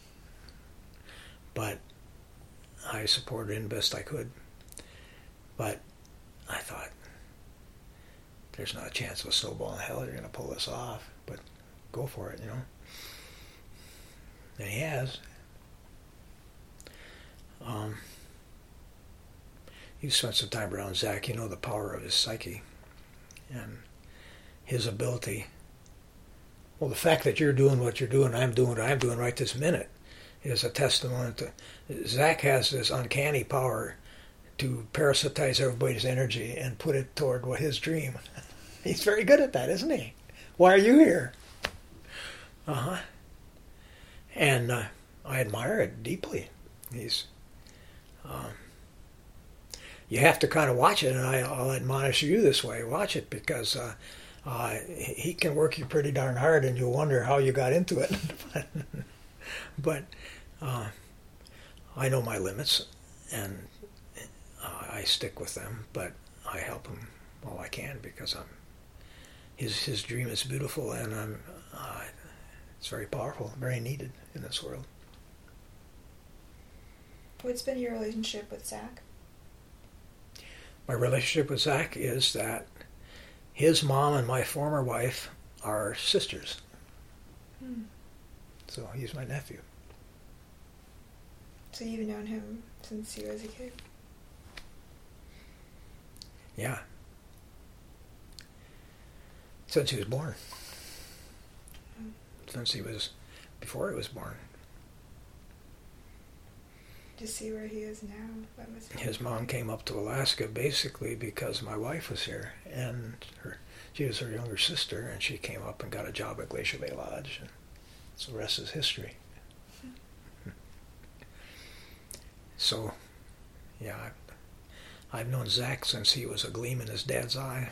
Speaker 2: But I supported him best I could. But I thought, there's not a chance of a snowball in hell you're going to pull this off. But go for it, And he has. You spent some time around Zach. You know the power of his psyche. And his ability. Well, the fact that you're doing what you're doing, I'm doing what I'm doing right this minute, is a testimony to Zach has this uncanny power to parasitize everybody's energy and put it toward what his dream. He's very good at that, isn't he? Why are you here? And I admire it deeply. He's you have to kind of watch it, and I'll admonish you this way. Watch it, because he can work you pretty darn hard, and you'll wonder how you got into it. But I know my limits, and I stick with them, but I help him all I can, because his dream is beautiful, and it's very powerful, very needed in this world.
Speaker 1: What's been your relationship with Zach?
Speaker 2: My relationship with Zach is that his mom and my former wife are sisters. So he's my nephew.
Speaker 1: So you've known him since he was a kid?
Speaker 2: Yeah. Since he was born. Before he was born.
Speaker 1: To see where he is now, that must be
Speaker 2: His mom came up to Alaska basically because my wife was here, and she was her younger sister, and she came up and got a job at Glacier Bay Lodge, and so the rest is history. So, yeah, I've known Zach since he was a gleam in his dad's eye.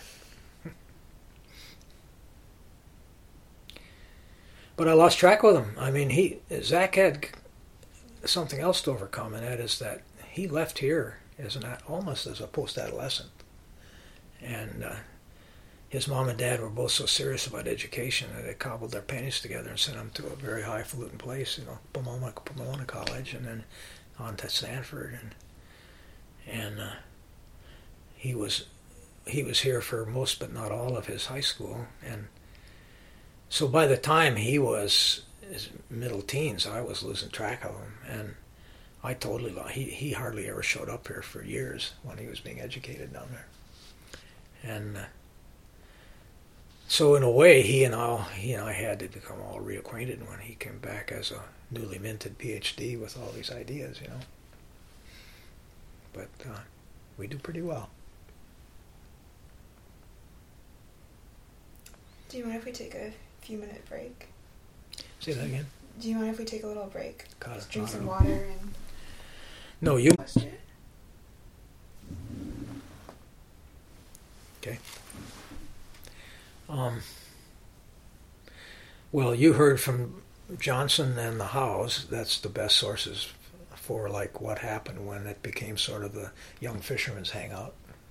Speaker 2: But I lost track with him. I mean, Zach had something else to overcome, and that is that he left here almost as a post-adolescent. And his mom and dad were both so serious about education that they cobbled their pennies together and sent him to a very highfalutin place, Pomona College, and then on to Stanford. And he was here for most but not all of his high school. And so by the time he was his middle teens, I was losing track of him, and I totally lost. He hardly ever showed up here for years when he was being educated down there, and so in a way, he and I had to become all reacquainted when he came back as a newly minted PhD with all these ideas, But we do pretty well.
Speaker 1: Do you mind if we take a few-minute break?
Speaker 2: Say that again?
Speaker 1: Do you mind if we take a little break? Just drink some
Speaker 2: water.
Speaker 1: water and...
Speaker 2: No, you... Okay. Well, you heard from Johnson and the Howes. That's the best sources for like what happened when it became sort of the young fisherman's hangout.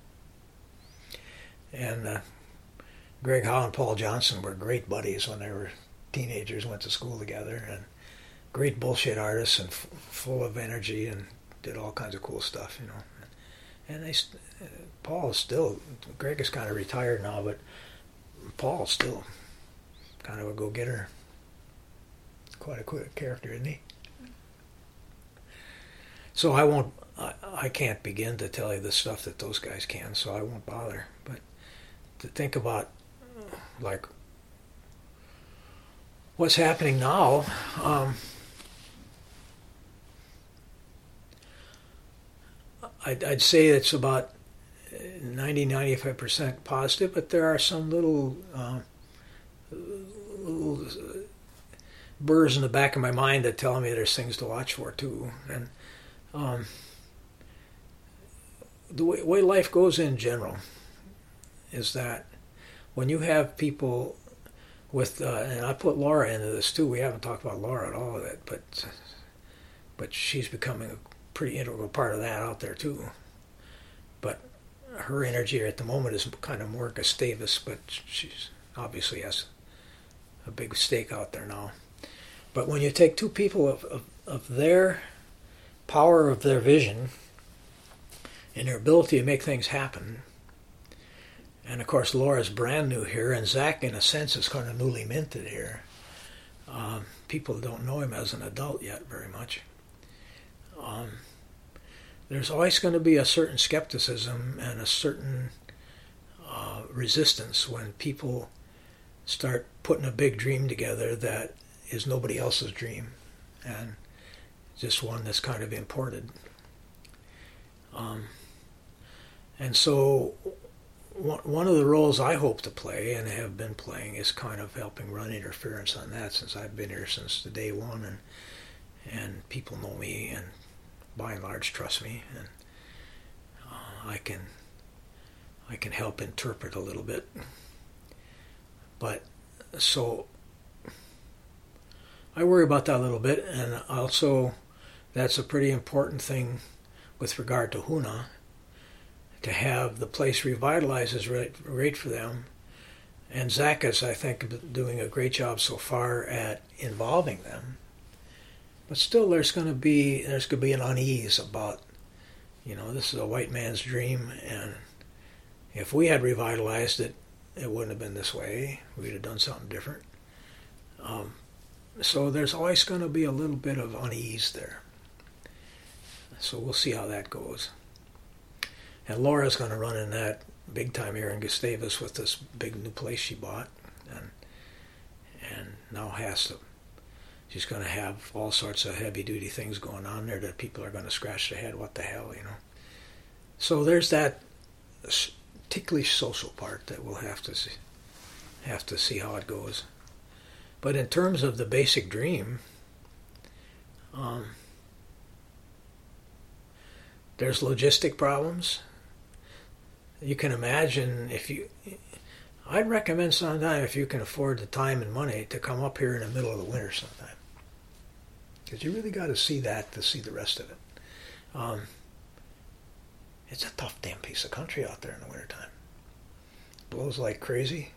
Speaker 2: And Greg Howe and Paul Johnson were great buddies when they were teenagers, went to school together, and great bullshit artists and full of energy and did all kinds of cool stuff, And Paul is still, Greg is kind of retired now, but Paul's still kind of a go-getter. Quite a quick character, isn't he? So I can't begin to tell you the stuff that those guys can, so I won't bother. But to think about, like, what's happening now, I'd say it's about 90-95% positive, but there are some little burrs in the back of my mind that tell me there's things to watch for too. And the way life goes in general is that when you have people with, and I put Laura into this too. We haven't talked about Laura at all of it, but she's becoming a pretty integral part of that out there too. But her energy at the moment is kind of more Gustavus, but she's obviously has a big stake out there now. But when you take two people of their power, of their vision, and their ability to make things happen, and of course Laura's brand new here, and Zach in a sense is kind of newly minted here. People don't know him as an adult yet very much. There's always going to be a certain skepticism and a certain resistance when people start putting a big dream together that is nobody else's dream and just one that's kind of imported. And so one of the roles I hope to play and have been playing is kind of helping run interference on that, since I've been here since the day one, and people know me and by and large trust me, and I can help interpret a little bit. But so I worry about that a little bit, and also that's a pretty important thing with regard to Huna, to have the place revitalized is great for them. And Zach is, I think, doing a great job so far at involving them. But still, there's going to be an unease about, this is a white man's dream, and if we had revitalized it, it wouldn't have been this way. We'd have done something different. So there's always going to be a little bit of unease there. So we'll see how that goes. And Laura's going to run in that big time here in Gustavus with this big new place she bought, and now has to. She's going to have all sorts of heavy duty things going on there that people are going to scratch their head. What the hell, you know? So there's that ticklish social part that we'll have to see how it goes. But in terms of the basic dream, there's logistic problems. You can imagine I'd recommend sometime if you can afford the time and money to come up here in the middle of the winter sometime. Because you really got to see that to see the rest of it. It's a tough damn piece of country out there in the wintertime. Blows like crazy.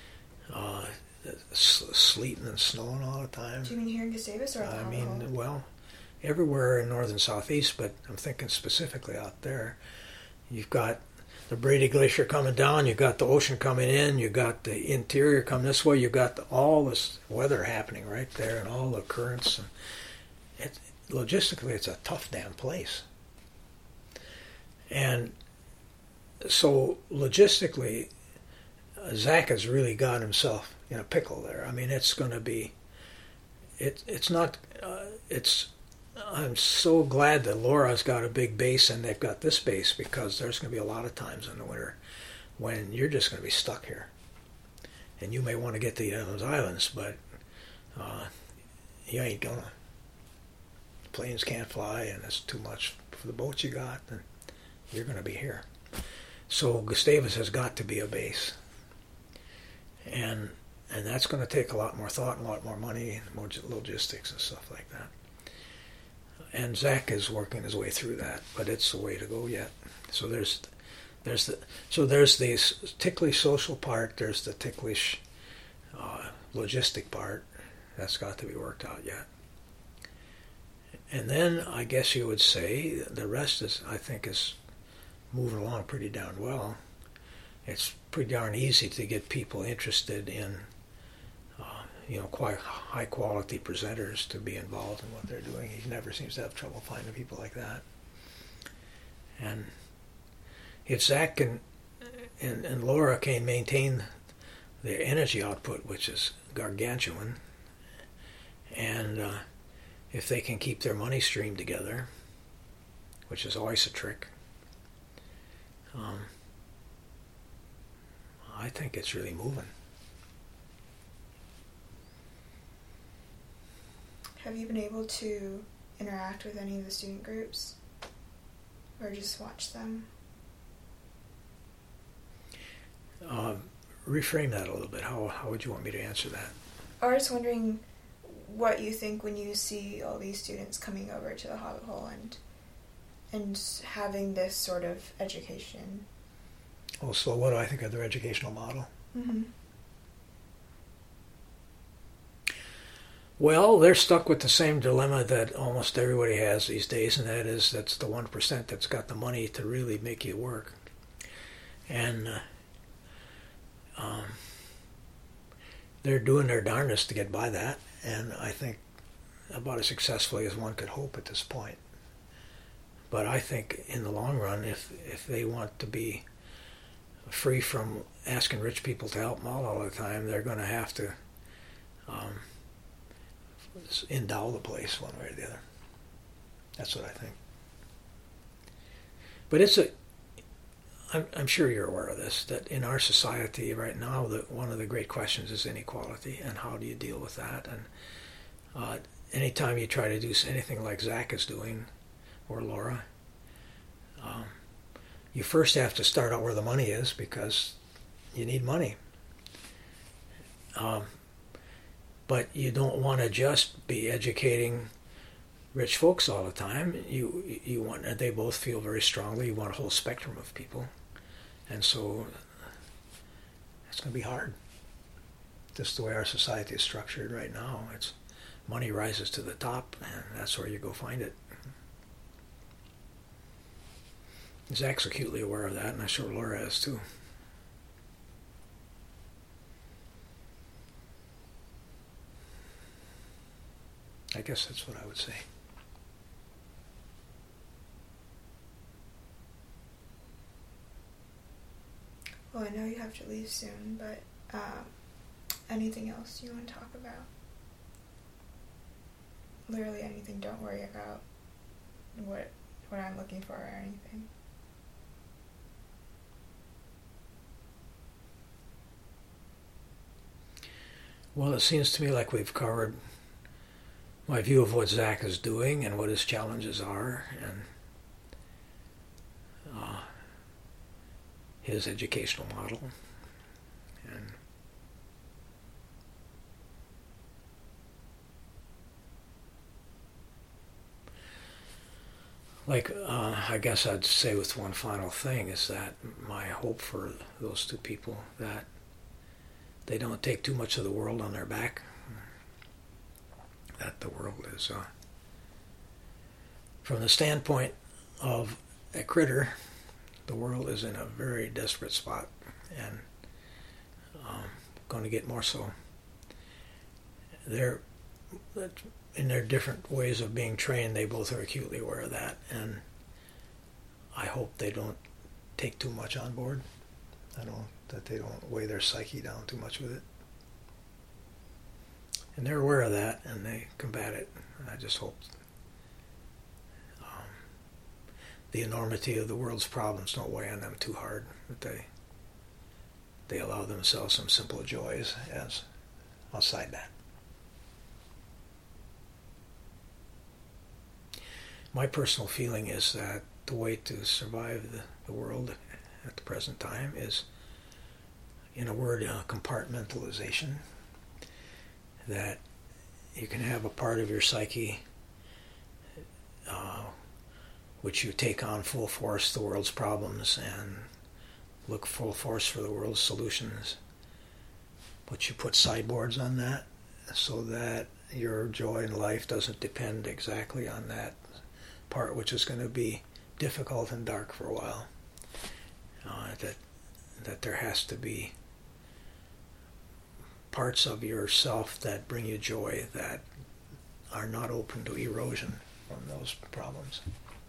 Speaker 2: Sleeting and snowing all the time.
Speaker 1: Do you mean here in Gustavus or
Speaker 2: I mean, well, everywhere in north and southeast, but I'm thinking specifically out there. You've got the Brady Glacier coming down, you've got the ocean coming in, you've got the interior coming this way, you've got all this weather happening right there and all the currents. And logistically, it's a tough damn place. And so logistically, Zach has really got himself in a pickle there. I mean, it's going to be, I'm so glad that Laura's got a big base and they've got this base, because there's going to be a lot of times in the winter when you're just going to be stuck here. And you may want to get to those islands, but you ain't going to. Planes can't fly and it's too much for the boats you got, and you're going to be here. So Gustavus has got to be a base. And that's going to take a lot more thought and a lot more money and more logistics and stuff like that. And Zach is working his way through that, but it's the way to go yet. So there's the ticklish social part, there's the ticklish logistic part that's got to be worked out yet. And then I guess you would say the rest I think is moving along pretty darn well. It's pretty darn easy to get people interested in, quite high quality presenters to be involved in what they're doing. He never seems to have trouble finding people like that. And if Zach and Laura can maintain their energy output, which is gargantuan, and if they can keep their money stream together, which is always a trick, I think it's really moving.
Speaker 1: Have you been able to interact with any of the student groups? Or just watch them?
Speaker 2: Reframe that a little bit. How would you want me to answer that?
Speaker 1: I was wondering what you think when you see all these students coming over to the Hobbit Hole and having this sort of education.
Speaker 2: Oh, so what do I think of their educational model?
Speaker 1: Mm-hmm.
Speaker 2: Well, they're stuck with the same dilemma that almost everybody has these days, and that's the 1% that's got the money to really make you work. And they're doing their darndest to get by that, and I think about as successfully as one could hope at this point. But I think in the long run, if they want to be free from asking rich people to help them out all the time, they're going to have to endow the place one way or the other. That's what I think. But I'm sure you're aware of this, that in our society right now, that one of the great questions is inequality, and how do you deal with that? And anytime you try to do anything like Zach is doing, or Laura, you first have to start out where the money is, because you need money. But you don't want to just be educating rich folks all the time. You want, and they both feel very strongly, you want a whole spectrum of people. And so it's going to be hard. Just the way our society is structured right now, it's money rises to the top, and that's where you go find it. Zach's acutely aware of that, and I'm sure Laura is too. I guess that's what I would say.
Speaker 1: Well, I know you have to leave soon, but anything else you want to talk about? Literally anything. Don't worry about what I'm looking for or anything.
Speaker 2: Well, it seems to me like we've covered my view of what Zach is doing and what his challenges are, and his educational model. And I guess I'd say with one final thing is that my hope for those two people, that they don't take too much of the world on their back, that the world is, from the standpoint of a critter, the world is in a very desperate spot, and going to get more so. They're, in their different ways of being trained, they both are acutely aware of that, and I hope they don't take too much on board. That they don't weigh their psyche down too much with it. And they're aware of that, and they combat it. I just hope the enormity of the world's problems don't weigh on them too hard, that they allow themselves some simple joys as outside that. My personal feeling is that the way to survive the world at the present time is, in a word, compartmentalization. That you can have a part of your psyche which you take on full force the world's problems and look full force for the world's solutions, but you put sideboards on that so that your joy in life doesn't depend exactly on that part, which is going to be difficult and dark for a while. That there has to be parts of yourself that bring you joy that are not open to erosion from those problems.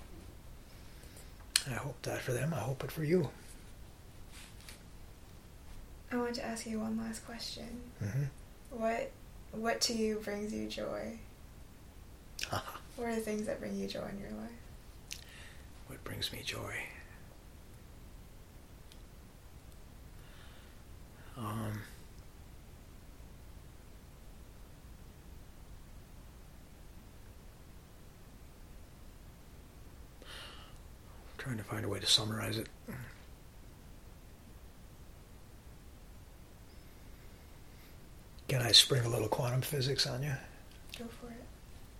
Speaker 2: I hope that for them. I hope it for you.
Speaker 1: I want to ask you one last question.
Speaker 2: Mm-hmm.
Speaker 1: What to you brings you joy? What are the things that bring you joy in your life?
Speaker 2: What brings me joy? Trying to find a way to summarize it. Can I spring a little quantum physics on you?
Speaker 1: Go for it.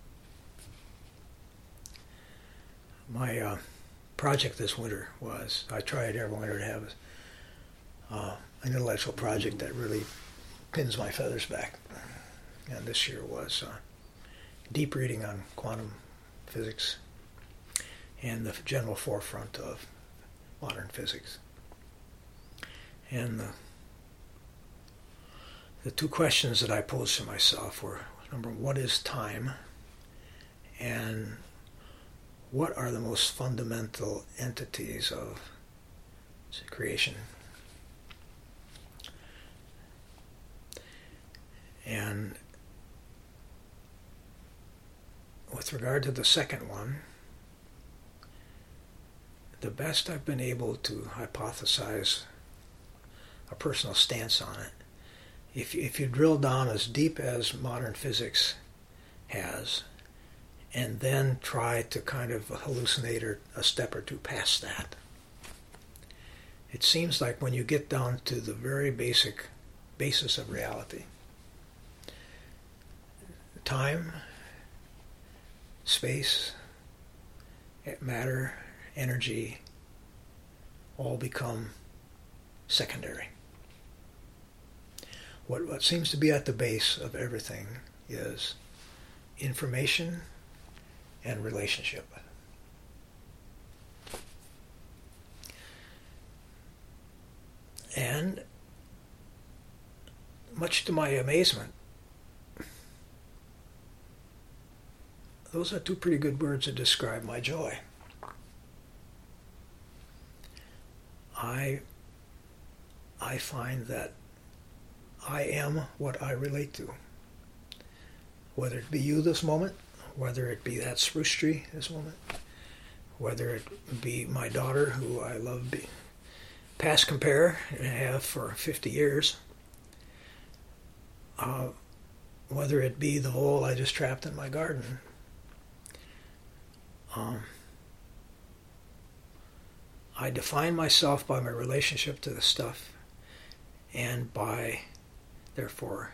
Speaker 2: My project this winter was, I tried every winter to have an intellectual project that really pins my feathers back. And this year was deep reading on quantum physics and the general forefront of modern physics. And the two questions that I posed to myself were, number one, what is time? And what are the most fundamental entities of creation? And with regard to the second one, the best I've been able to hypothesize a personal stance on it, if you drill down as deep as modern physics has, and then try to kind of hallucinate or a step or two past that, it seems like when you get down to the very basic basis of reality, time, space, matter, energy, all become secondary. What seems to be at the base of everything is information and relationship. And much to my amazement, those are two pretty good words to describe my joy. I find that I am what I relate to. Whether it be you this moment, whether it be that spruce tree this moment, whether it be my daughter, who I love past compare and have for 50 years, whether it be the hole I just trapped in my garden. I define myself by my relationship to the stuff, and by, therefore,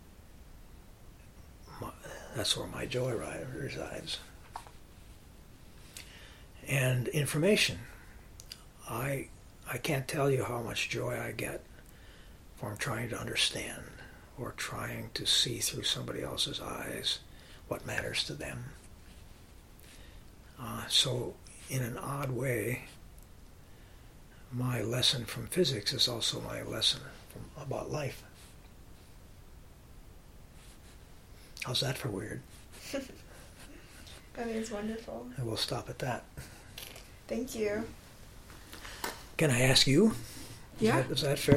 Speaker 2: that's where my joy resides. And information. I can't tell you how much joy I get from trying to understand or trying to see through somebody else's eyes what matters to them. So, in an odd way, my lesson from physics is also my lesson about life. How's that for weird?
Speaker 1: I think it's wonderful.
Speaker 2: And we'll stop at that.
Speaker 1: Thank you.
Speaker 2: Can I ask you?
Speaker 1: Yeah.
Speaker 2: Is that fair?